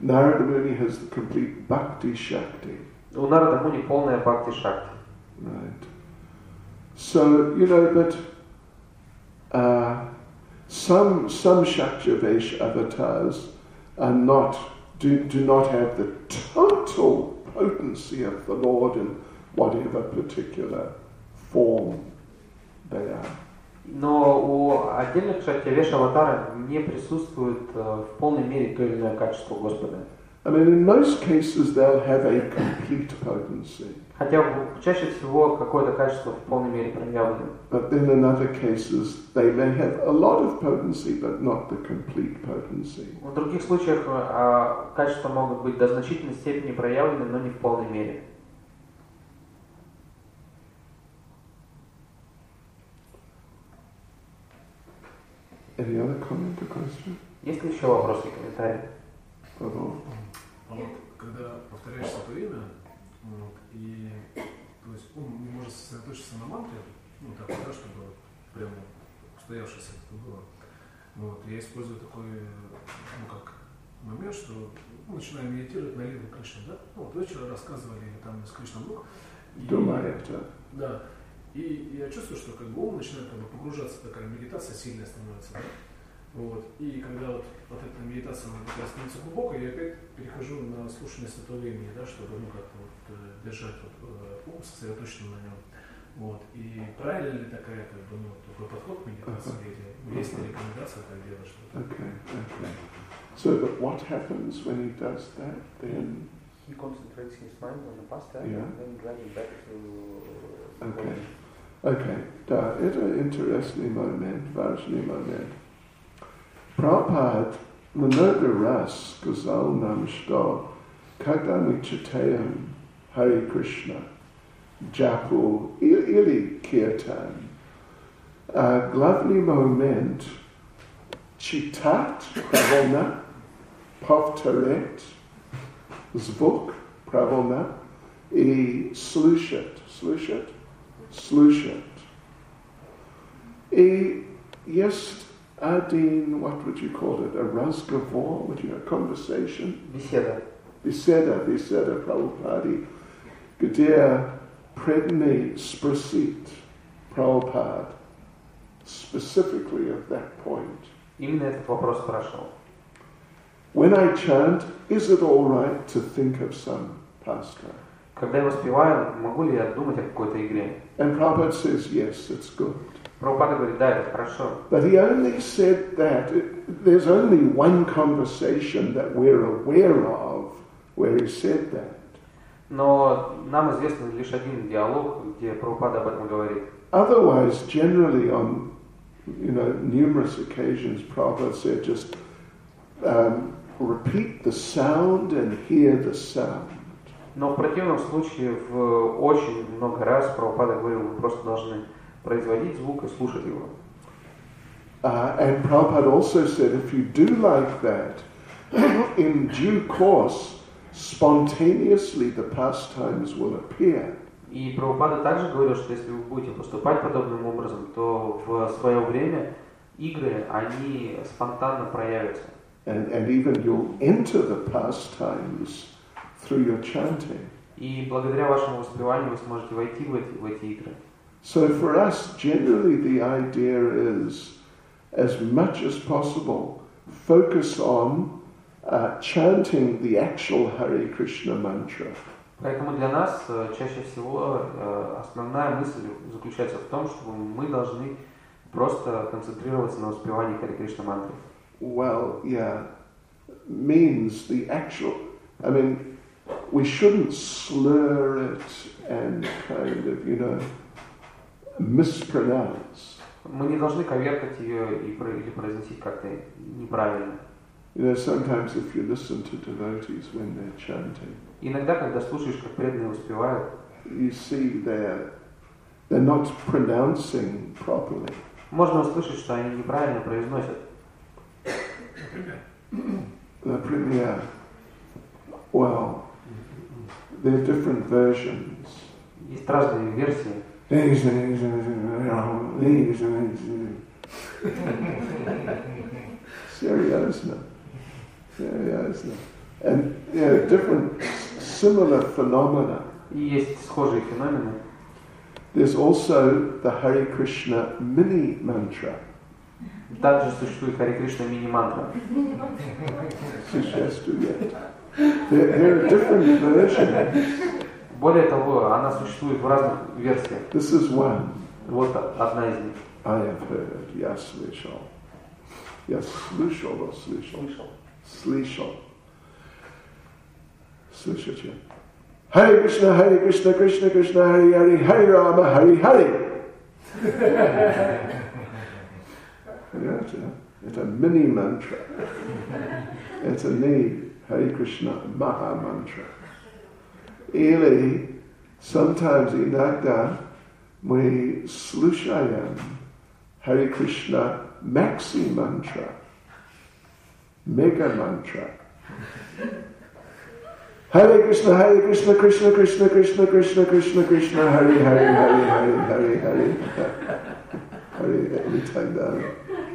Narada Muni has the complete Bhakti Shakti. У Нарада Муни полная Бхакти Шакти. Right. So, you know, but uh, some some Shakyavesh avatars are not do, do not have the total potency of the Lord in whatever particular form they are. Но у отдельных Шактивеш аватара не присутствует в полной мере то или иное качество Господа. I mean, in most cases they'll have a complete potency. Хотя чаще всего какое-то качество в полной мере проявлено. But then in other cases they may have a lot of potency but not the complete potency. В других случаях а, качества могут быть до значительной степени проявлены, но не в полной мере. Any other comment or question? Есть ли еще вопросы и комментарии? Пожалуйста. А вот когда повторяешь свое имя, вот, и то есть ум не может сосредоточиться на мантре, ну так, да, чтобы прямо устоявшееся это было. Вот, я использую такой, ну как, момент, что ну, начинаю медитировать на лилу Кришны, да? Ну, вот вы вчера рассказывали там из Кришна Бук. Думаю, это. Да. И я чувствую, что как бы ум начинает как бы погружаться, такая медитация сильная становится, да? Вот. И когда вот, вот эта медитация становится глубоко, я опять перехожу на слушание святого имени, да, чтобы ну, как-то вот, держать вот, ум сосредоточенным на нем. Вот. И правильно ли такая, как бы, ну, такой подход к медитации? Uh-huh. Есть ли рекомендация так делать что-то? Okay, okay. So, but what happens when he does that then? He concentrates his mind on the past time Yeah. and then drags back to... Okay. Okay. Да, это интересный момент, важный момент. Прабхупада много раз сказал нам, что когда мы читаем Харе Кришна, джапу или киртан, главный момент читать правильно, повторять звук правильно и слушать, слушать, слушать. И есть один, what would you call it, a разговор, would you, a conversation? Беседа. Беседа, беседа Прабхупады, где преданный спросит Prabhupada specifically of that point. Именно этот вопрос спрашивал. When I chant, is it all right to think of some pastime? Когда я воспеваю, могу ли я думать о какой-то игре? And Prabhupada says, yes, it's good. Прабхупада говорит, да, это хорошо. But he only said that, it, there's only one conversation that we're aware of where he said that. Но нам известен лишь один диалог, где Прабхупада об этом говорит. Otherwise, generally on, you know, numerous occasions, Prabhupada said just um, repeat the sound and hear the sound. Но в противном случае в очень много раз Прабхупада говорил, вы просто должны производить звук и слушать его. Uh, and Prabhupada also said, if you do like that, in due course, spontaneously the pastimes will appear. И Прабхупада также говорил, что если вы будете поступать подобным образом, то в свое время игры, они спонтанно проявятся. And, and even you'll enter the pastimes through your chanting. И благодаря вашему воспеванию вы сможете войти в эти, в эти игры. So for us, generally the idea is, as much as possible, focus on uh, chanting the actual Hare Krishna mantra. Поэтому для нас чаще всего основная мысль заключается в том, что мы должны просто концентрироваться на воспевании Харе Кришна мантры. Well, yeah, means the actual, I mean, we shouldn't slur it and kind of, you know, mispronounce. Мы не должны коверкать ее и, или произносить как-то неправильно. You know, sometimes if you listen to devotees when they're chanting, иногда, когда слушаешь, как преданные воспевают, you see they're, they're not pronouncing properly. Можно услышать, что они неправильно произносят. Например, well, there are different versions. Есть разные версии. Seriously, seriously. And yeah, different similar phenomena. И есть схожие феномены. There's also the Hare Krishna mini mantra. Также существует Харе Кришна мини-мантра. There, there are different versions. Более того, она существует в разных версиях. This is one. Вот одна из них. I have heard. Я слышал. Я слышал, or слышал? Слышал. Слышите? Hare Krishna, Hare Krishna, Krishna Krishna, Hare Hare, Hare Rama, Hare Hare. Это, это мини-мантра. Это не Hare Krishna Maha-мантра. Или sometimes, иногда, мы слушаем Hare Krishna Maxi-мантра, Mega-мантра. Hare Krishna, Hare Krishna, Krishna Krishna, Krishna Krishna, Krishna Krishna, Hare Hare, Hare Hare, Hare Hare, Hare anytime down.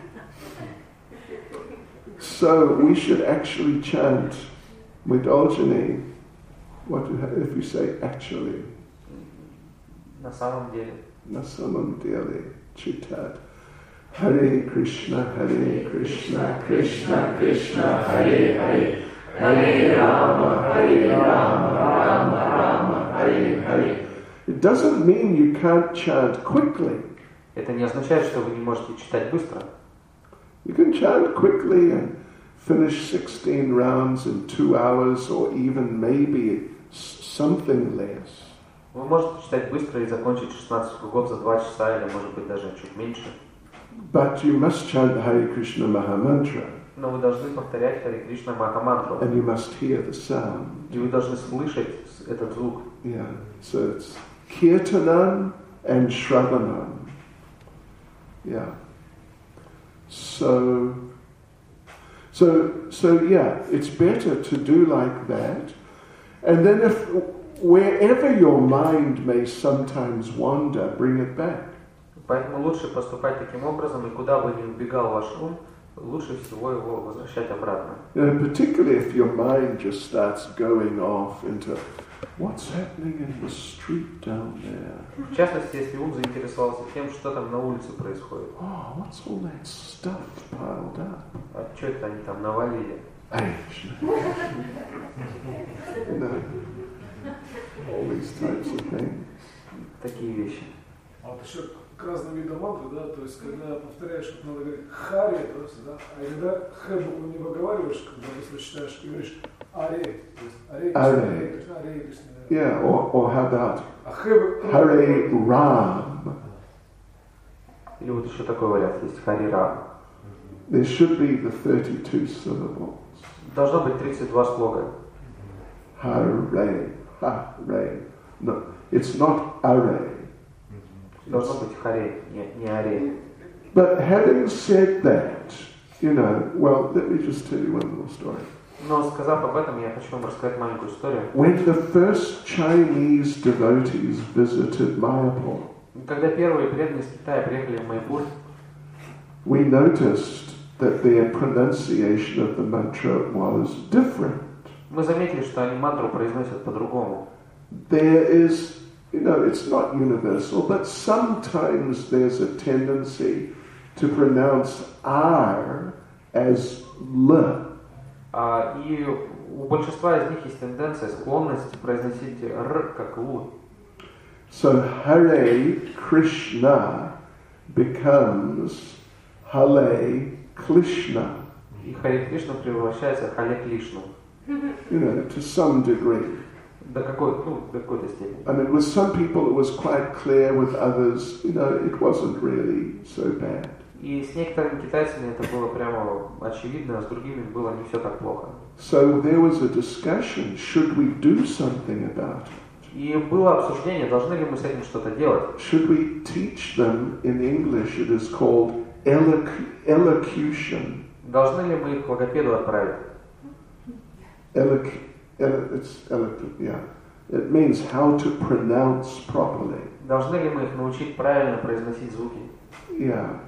So we should actually chant Mudalchani. What do if we say actually? На самом деле. На самом деле, читать. Hare Krishna, Hare Krishna, Krishna Krishna, Hare Hare. Hare Rama, Hare Rama, Rama Rama, Hare Hare. It doesn't mean you can't chant quickly. Это не означает, что вы не можете читать быстро. You can chant quickly and finish sixteen rounds in two hours or even maybe something less. Вы можете читать быстро и закончить шестнадцать кругов за два часа или, может быть, даже чуть меньше. But you must chant the Hare Krishna Mahamantra. Но вы должны повторять Харе Кришна Махамантру. And you must hear the sound. И вы должны слышать этот звук. Yeah, so it's Kirtanam and Shravanam. Yeah. So, so, so yeah, it's better to do like that. And then if, wherever your mind may sometimes wander, bring it back. Поэтому лучше поступать таким образом, и куда бы ни убегал ваш ум, лучше всего его возвращать обратно. You know, particularly if your mind just starts going off into what's happening in the street down there. В частности, если ум заинтересовался тем, что там на улице происходит. Oh, what's all that stuff piled up? А что это они там навалили? You know, all these types of things. Такие вещи. А вот еще к разным видам мантры, да, то есть когда повторяешь, как надо говорить харе, просто, да, а иногда х букву не выговариваешь, когда быстро читаешь, и говоришь аре, то есть аре, аре, Кришна, аре, Кришна. Yeah, or, or how about а Hare Ram? Или вот еще такой вариант есть, Хари Рам. There should be the thirty-two syllables. Должно быть тридцать два слога. Hare, Hare. No, it's not Are. Должно быть Харе, не, не Аре. But having said that, you know, well, let me just tell you one little story. Но сказав об этом, я хочу вам рассказать маленькую историю. When the first Chinese devotees visited Mayapur, Когда первые преданные из Китая приехали в Майяпур, we noticed that their pronunciation of the mantra was different. мы заметили, что они мантру произносят по-другому. There is, you know, it's not universal, but sometimes there's a tendency to pronounce R as L. А, и у большинства из них есть тенденция, склонность произносить Р как Лу. So Hare Krishna becomes Hare Krishna. И Харе Кришна превращается в Харе Кришну. You know, to some degree. До какой, ну, до какой-то степени. I mean, with some people it was quite clear, with others, you know, it wasn't really so bad. И с некоторыми китайцами это было прямо очевидно, а с другими было не все так плохо. So there was a discussion, should we do something about it? И было обсуждение, должны ли мы с этим что-то делать. Should we teach them in English? It is called eloc- elocution. Должны ли мы их к логопеду отправить? Eloc- elo- it's eloc- yeah. It means how to pronounce properly. Должны ли мы их научить правильно произносить звуки? Yeah.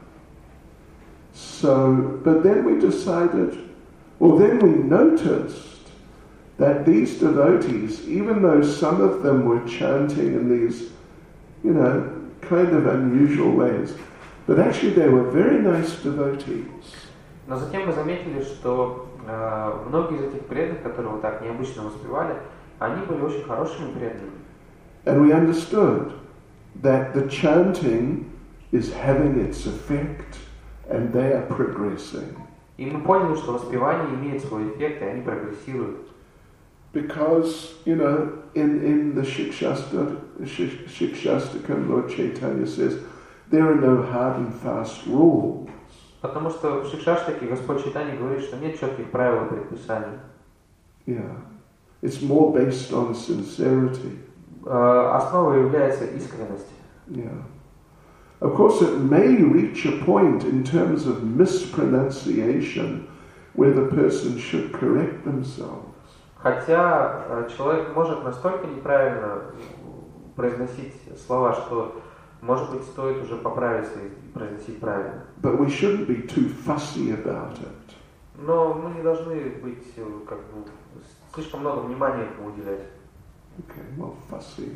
So, but then we decided, well, then we noticed that these devotees, even though some of them were chanting in these, you know, kind of unusual ways, but actually they were very nice devotees. Но затем мы заметили, что э, многие из этих преданных, которые вот так необычно воспевали, они были очень хорошими преданными. And we understood that the chanting is having its effect and they are progressing. И мы поняли, что воспевание имеет свой эффект, и они прогрессируют. Because, you know, in, in the Shikshastra, Shikshastakam, Lord Chaitanya says, there are no hard and fast rules. Потому что в Шикшаштаке Господь Чайтанья говорит, что нет четких правил и предписаний. Yeah. It's more based on sincerity. Uh, основой является искренность. Yeah. Of course, it may reach a point in terms of mispronunciation where the person should correct themselves. Хотя uh, человек может настолько неправильно произносить слова, что, может быть, стоит уже поправиться и произносить правильно. But we shouldn't be too fussy about it. Но мы не должны быть как бы, слишком много внимания этому уделять. Okay, well, fussy.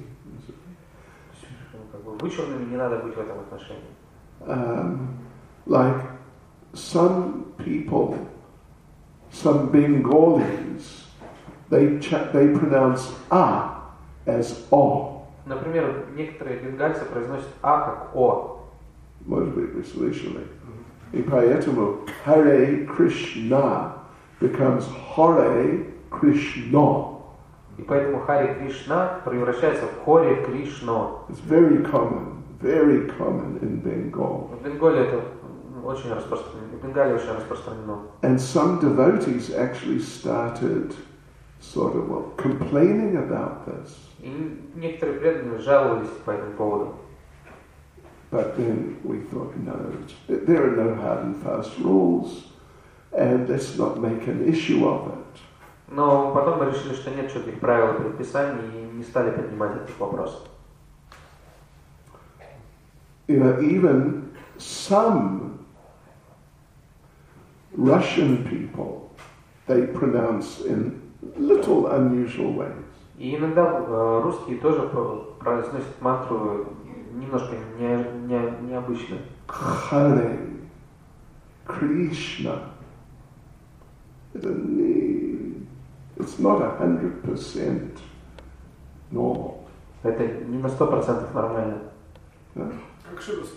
Как бы, вычурными не надо быть в этом отношении. Um, like some people, some Bengalis, they cha- they pronounce "a" as "o." Например, некоторые бенгальцы произносят «а» как «о». Может быть, вы слышали. И поэтому Hare Krishna becomes Hare Krishna. И поэтому Хари Кришна превращается в Хори Кришно. It's very common, very common in Bengal. В Бенгалии это очень распространено. В Бенгалии очень распространено. And some devotees actually started sort of, well, complaining about this. И некоторые преданные жаловались по этому поводу. But then we thought, no, there are no hard and fast rules, and let's not make an issue of it. Но потом мы решили, что нет четких правил и предписаний, и не стали поднимать этот вопрос. You know, even some Russian people, they pronounce in little unusual ways. И иногда э, русские тоже произносят мантру немножко не, не, необычно. Hare Krishna. It's not a hundred percent normal. Это не на сто процентов нормально. Yeah? Как ширус?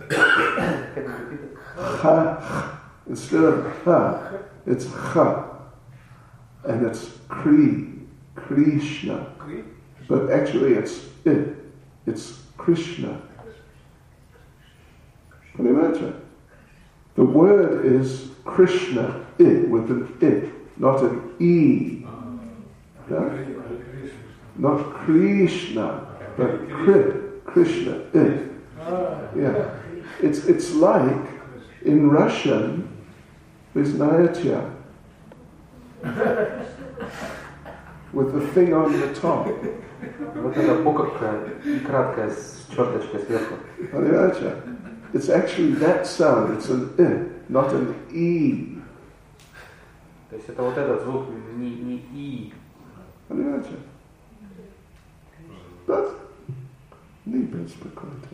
Ha, instead of ha, it's ha, and it's Kri, Krishna. Кри? But actually it's it, it's Krishna. Can you imagine? The word is Krishna, I, with an I, not an E. Yeah? Not Krishna, but Kri, Krishna, I. Yeah. It's it's like in Russian there's Nayatya with the thing on the top. Вот эта буковка и краткая с черточкой сверху. Nayatya. It's actually that sound. It's an I, not an E. То есть это вот этот звук не, не И. Nayatya. But не беспокойно.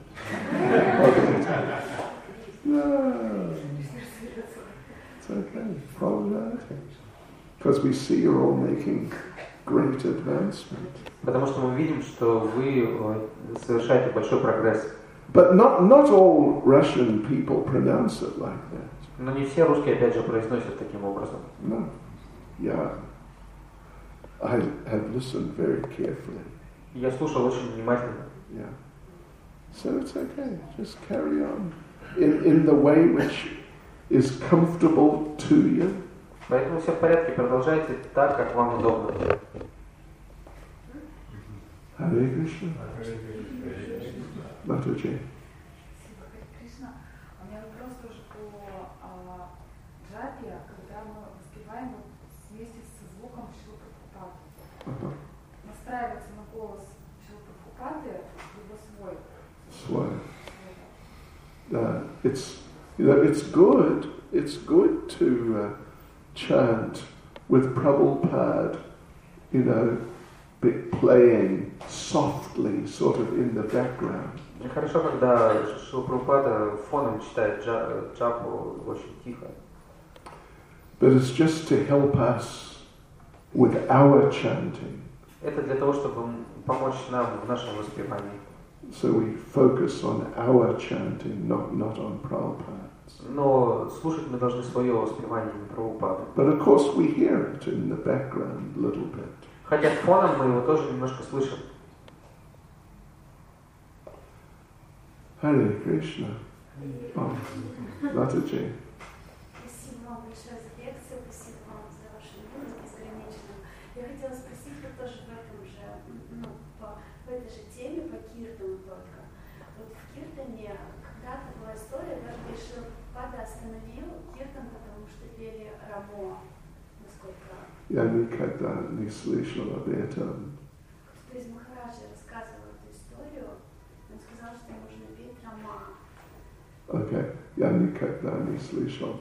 No. It's okay. Follow that. Because we see you're all making great advancement. Потому что мы видим, что вы совершаете большой прогресс. But not not all Russian people pronounce it like that. Но не все русские, опять же, произносят таким образом. No. Yeah. I have listened very carefully. Я слушал очень внимательно. Yeah. So it's okay. Just carry on in in the way which is comfortable to you. Поэтому все в порядке, продолжайте так, как вам удобно. Hare Krishna. Mataji. Кришна, у меня вопрос тоже по а, джапе, когда мы воспеваем вместе со звуком Шрила Прабхупады. Uh-huh. Настраиваться на голос Шрила Прабхупады, либо свой. Sway. Uh, it's you know it's good. It's good to uh, chant with Prabhupada you know, be playing softly, sort of in the background. Хорошо, когда Шрила Прабхупада фоном читает джапу очень тихо. But it's just to help us with our chanting. Это для того, чтобы помочь нам в нашем воспевании. So we focus on our chanting, not, not on Prabhupada's. Но слушать мы должны свое воспевание, не Прабхупады. But of course we hear it in the background a little bit. Хотя фоном мы его тоже немножко слышим. Hare Krishna. Oh, Mataji. Спасибо вам большое за лекцию, спасибо вам за вашу любовь безграничную. Я хотела спросить вот тоже в этом же, ну, по, в этой же теме, по киртану только. Вот в киртане когда-то была история, даже где Шрила Прабхупада остановил киртан, потому что пели Рамо, насколько... Я никогда не слышал об этом. Кто-то из Махараджи рассказывал эту историю, он сказал, что нужно петь Рама. Okay, я никогда не слышал.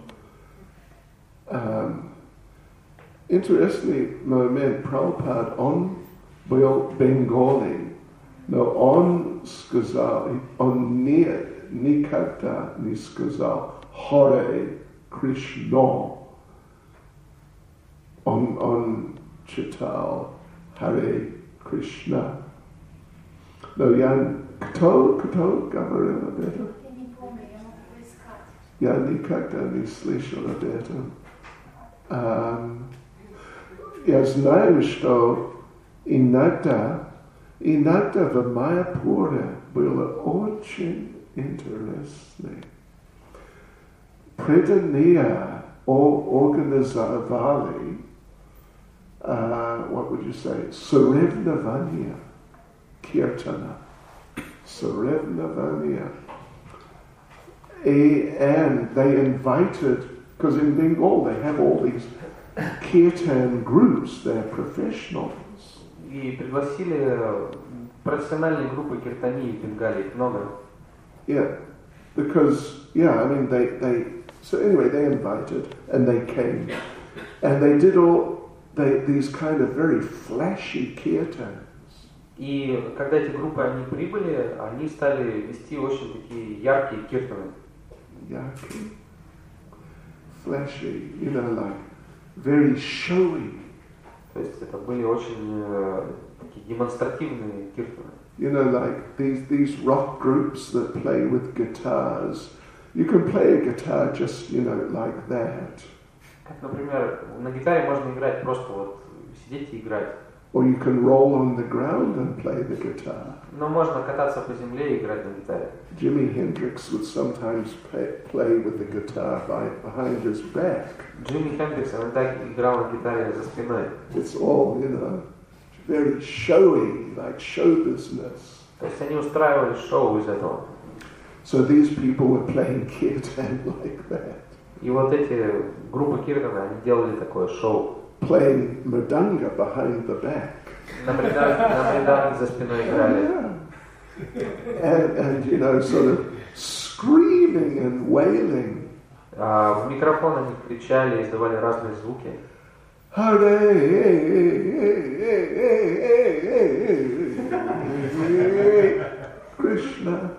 Um, интересный момент, Прабхупад, он был бенгалий, но он сказал, он не, никогда не сказал Харе Кришна. Он, он читал Харе Кришна. Но я, кто, кто говорил об этом? Я не помню, я могу поискать. Я никогда не слышал об этом. Um, я знаю, что иногда, иногда в Майяпуре было очень интересно. Предания организовали, uh, what would you say, соревнования киртана. Saravanavanya. And they invited, because in Bengal they have all these kirtan groups, they're professionals. И пригласили профессиональные группы киртании в Бенгалии, их много. Yeah, because, yeah, I mean, they, they, so anyway, they invited and they came. And they did all, they, these kind of very flashy kirtans. И когда эти группы они прибыли, они стали вести очень такие яркие киртаны. Yarki, flashy, you know, like very showy. То есть это были очень э, такие демонстративные киртаны. You know, like these these rock groups that play with guitars. You can play a guitar just, you know, like that. Как, например, на гитаре можно играть просто вот сидеть и играть. Or you can roll on the ground and play the guitar. Но можно кататься по земле и играть на гитаре. Jimi Hendrix would sometimes play, play with the guitar by, behind his back. Джимми Хендрикс, он так играл на гитаре за спиной. It's all, you know, very showy, like show business. То есть они устраивали шоу из этого. So these people were playing kirtan like that. И вот эти группы киртана, они делали такое шоу. Playing mridanga behind the back. На мриданге за спиной играли. Yeah. And, and, you know, sort of screaming and wailing. А в микрофон они кричали, издавали разные звуки. Hare Krishna.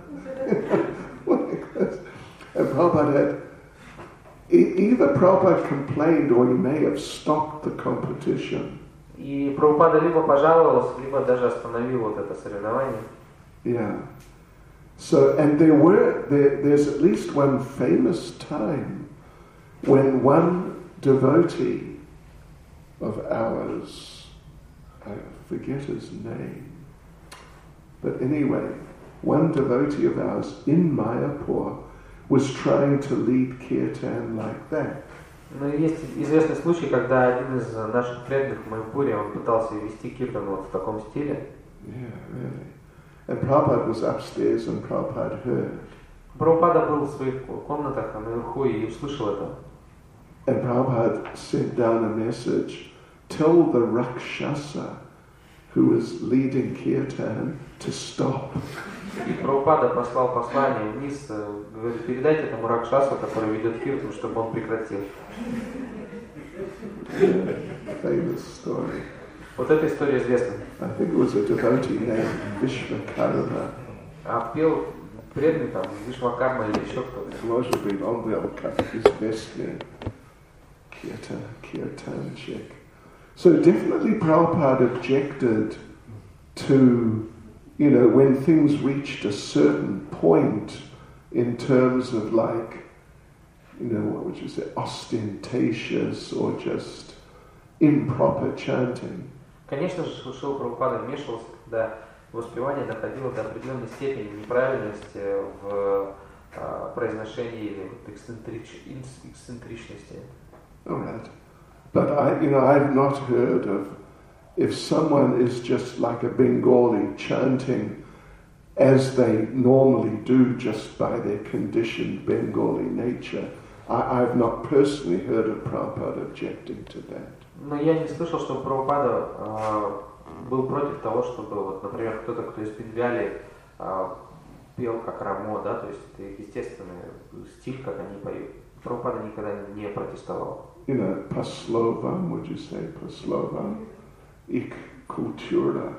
And Prabhupada had, either Prabhupada complained or he may have stopped the competition. И Прабхупада либо пожаловался, либо даже остановил вот это соревнование. Yeah. So, and there were, there, there's at least one famous time when one devotee of ours, I forget his name, but anyway, one devotee of ours in Mayapur was trying to lead kirtan like that. Но есть известный случай, когда один из наших преданных в Майяпуре, он пытался вести киртан вот в таком стиле. Yeah, really. And Prabhupada was upstairs and Prabhupada heard. Прабхупада был в своих комнатах, а наверху и услышал это. And Prabhupada sent down a message, tell the Rakshasa who was leading kirtan to stop. И Прабхупада послал послание вниз, говорит, передайте этому Ракшасу, который ведет киртан, чтобы он прекратил. Yeah, famous story. Вот эта история известна. I think it was a devotee named Vishvakarma. А пел преданный там Вишвакарма или еще кто-то. Может быть, он был как известный Kirtan, Kirtanchik. So definitely Prabhupada objected to, you know, when things reached a certain point in terms of like, you know, what would you say, ostentatious or just improper chanting. Конечно же, Шрила Прабхупада вмешивался, когда воспевание доходило до определенной степени неправильности в а, произношении или вот эксцентрич, эксцентричности. All right. But I, you know, I've not heard of if someone is just like a Bengali chanting as they normally do just by their conditioned Bengali nature. I, I've not personally heard of Prabhupada objecting to that. Но я не слышал, что Прабхупада а, был против того, чтобы, вот, например, кто-то, кто из Бенгалии а, пел как Рамо, да, то есть это их естественный стиль, как они поют. Прабхупада никогда не протестовал. You know, Paslovam, would you say Paslovam? Ik kultura.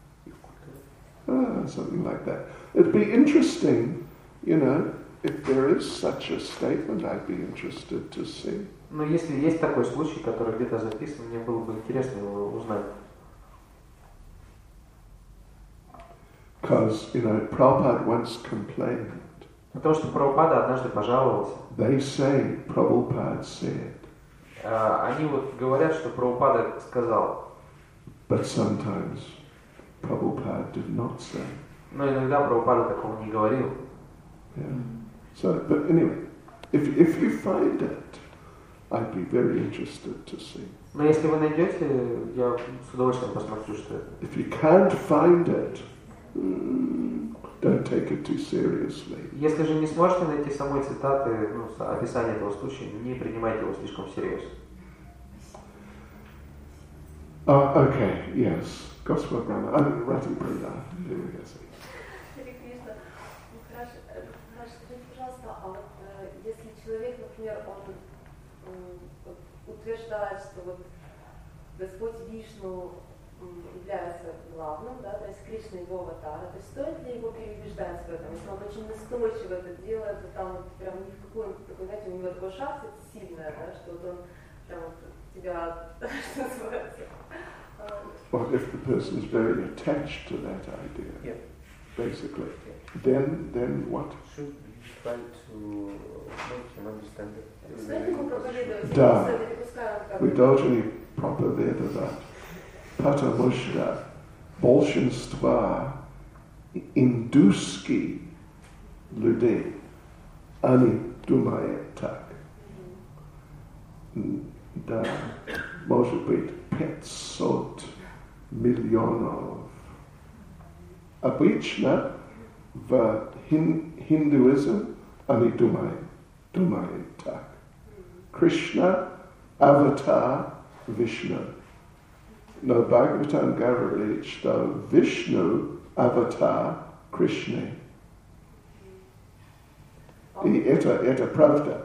Ah, something like that. It'd be interesting, you know, if there is such a statement, I'd be interested to see. Но если есть такой случай, который где-то записан, мне было бы интересно его узнать. Because, you know, Prabhupada once complained. Потому что Прабхупада однажды пожаловался. They say Prabhupada said. Uh, они вот говорят, что Прабхупада сказал. But sometimes Prabhupada did not say. Но иногда Прабхупада такого не говорил. Yeah. So, but anyway, if if you find it, I'd be very interested to see. Но если вы найдете, я с удовольствием посмотрю, что это. If you can't find it, mm, don't take it too seriously. Если же не сможете найти самой цитаты, ну, описания этого случая, не принимайте его слишком всерьез. Uh, okay, yes. Goswami Brahma. I'm Rati Prada. Харе Кришна. Хорошо, хорошо, скажите, пожалуйста, а вот э, если человек, например, он э, вот, утверждает, что вот Господь Вишну э, является главным, да, то есть Кришна его аватара, то есть стоит ли его переубеждать в этом? Если он очень настойчиво это делает, то там вот прям ни в какой, такой, знаете, у него такое шахта сильное, да, что вот он прям вот тебя, что называется. Well, if the person is very attached to that idea, yeah. basically, yeah. then then what? Should we try to make him understand it? Стоит ему проповедовать? Да. Пускай We должны проповедовать, потому что большинство индусских людей, они думают так. Да, может быть, пятьсот миллионов. Обычно в хин, хиндуизм они думают, думают так. Кришна, аватар, Вишну. Но Бхагаватам говорит, что Вишну, аватар, Кришны. И это, это правда.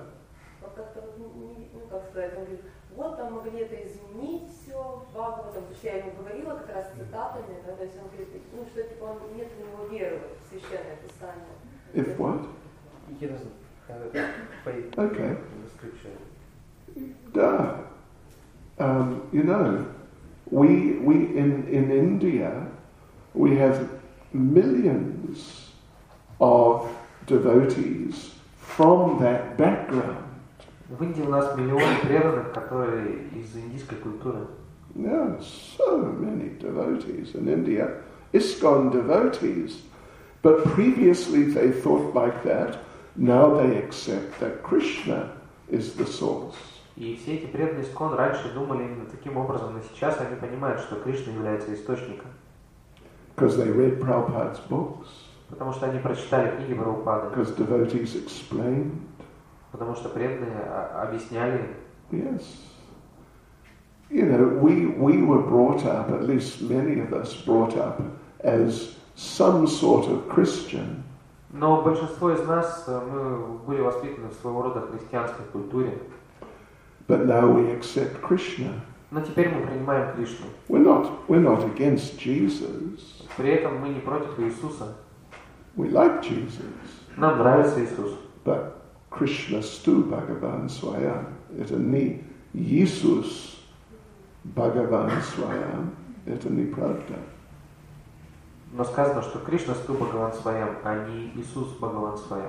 Вот там могли это изменить все, Бхагаватам, потому что я ему говорила как раз цитатами, да, то есть он говорит, ну что типа он нет в него веры в священное писание. If what? He doesn't have faith Okay. in the scripture. Да. Um, you know, we we in in India we have millions of devotees from that background. В Индии у нас миллионы преданных, которые из индийской культуры. Yeah, so many devotees in India, ISKCON devotees. But previously they thought like that. Now they accept that Krishna is the source. И все эти преданные ИСККОН раньше думали именно таким образом, но сейчас они понимают, что Кришна является источником. Because they read Prabhupada's books. Потому что они прочитали книги Прабхупады. Because devotees explained. Потому что преданные объясняли. Yes. You know, we we were brought up, at least many of us brought up, as some sort of Christian. Но большинство из нас, мы были воспитаны в своего рода христианской культуре. But now we accept Krishna. Но теперь мы принимаем Кришну. We're not, we're not against Jesus. При этом мы не против Иисуса. We like Jesus. Нам нравится Иисус. But Krishna stu Bhagavan Swayam. Это не Иисус Бхагаван Свayam. Это неправда. Но сказано, что Кришна сту Бхагаван Сваям, а не Иисус Бхагаван Сваям.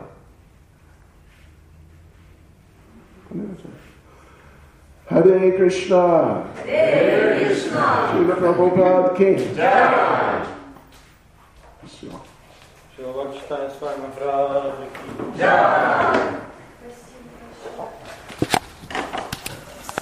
Hare Krishna. Hare Krishna. Srila Prabhupada King. Jai. Все. Шила Бхактивинода Свами Махарадж ки. Jai.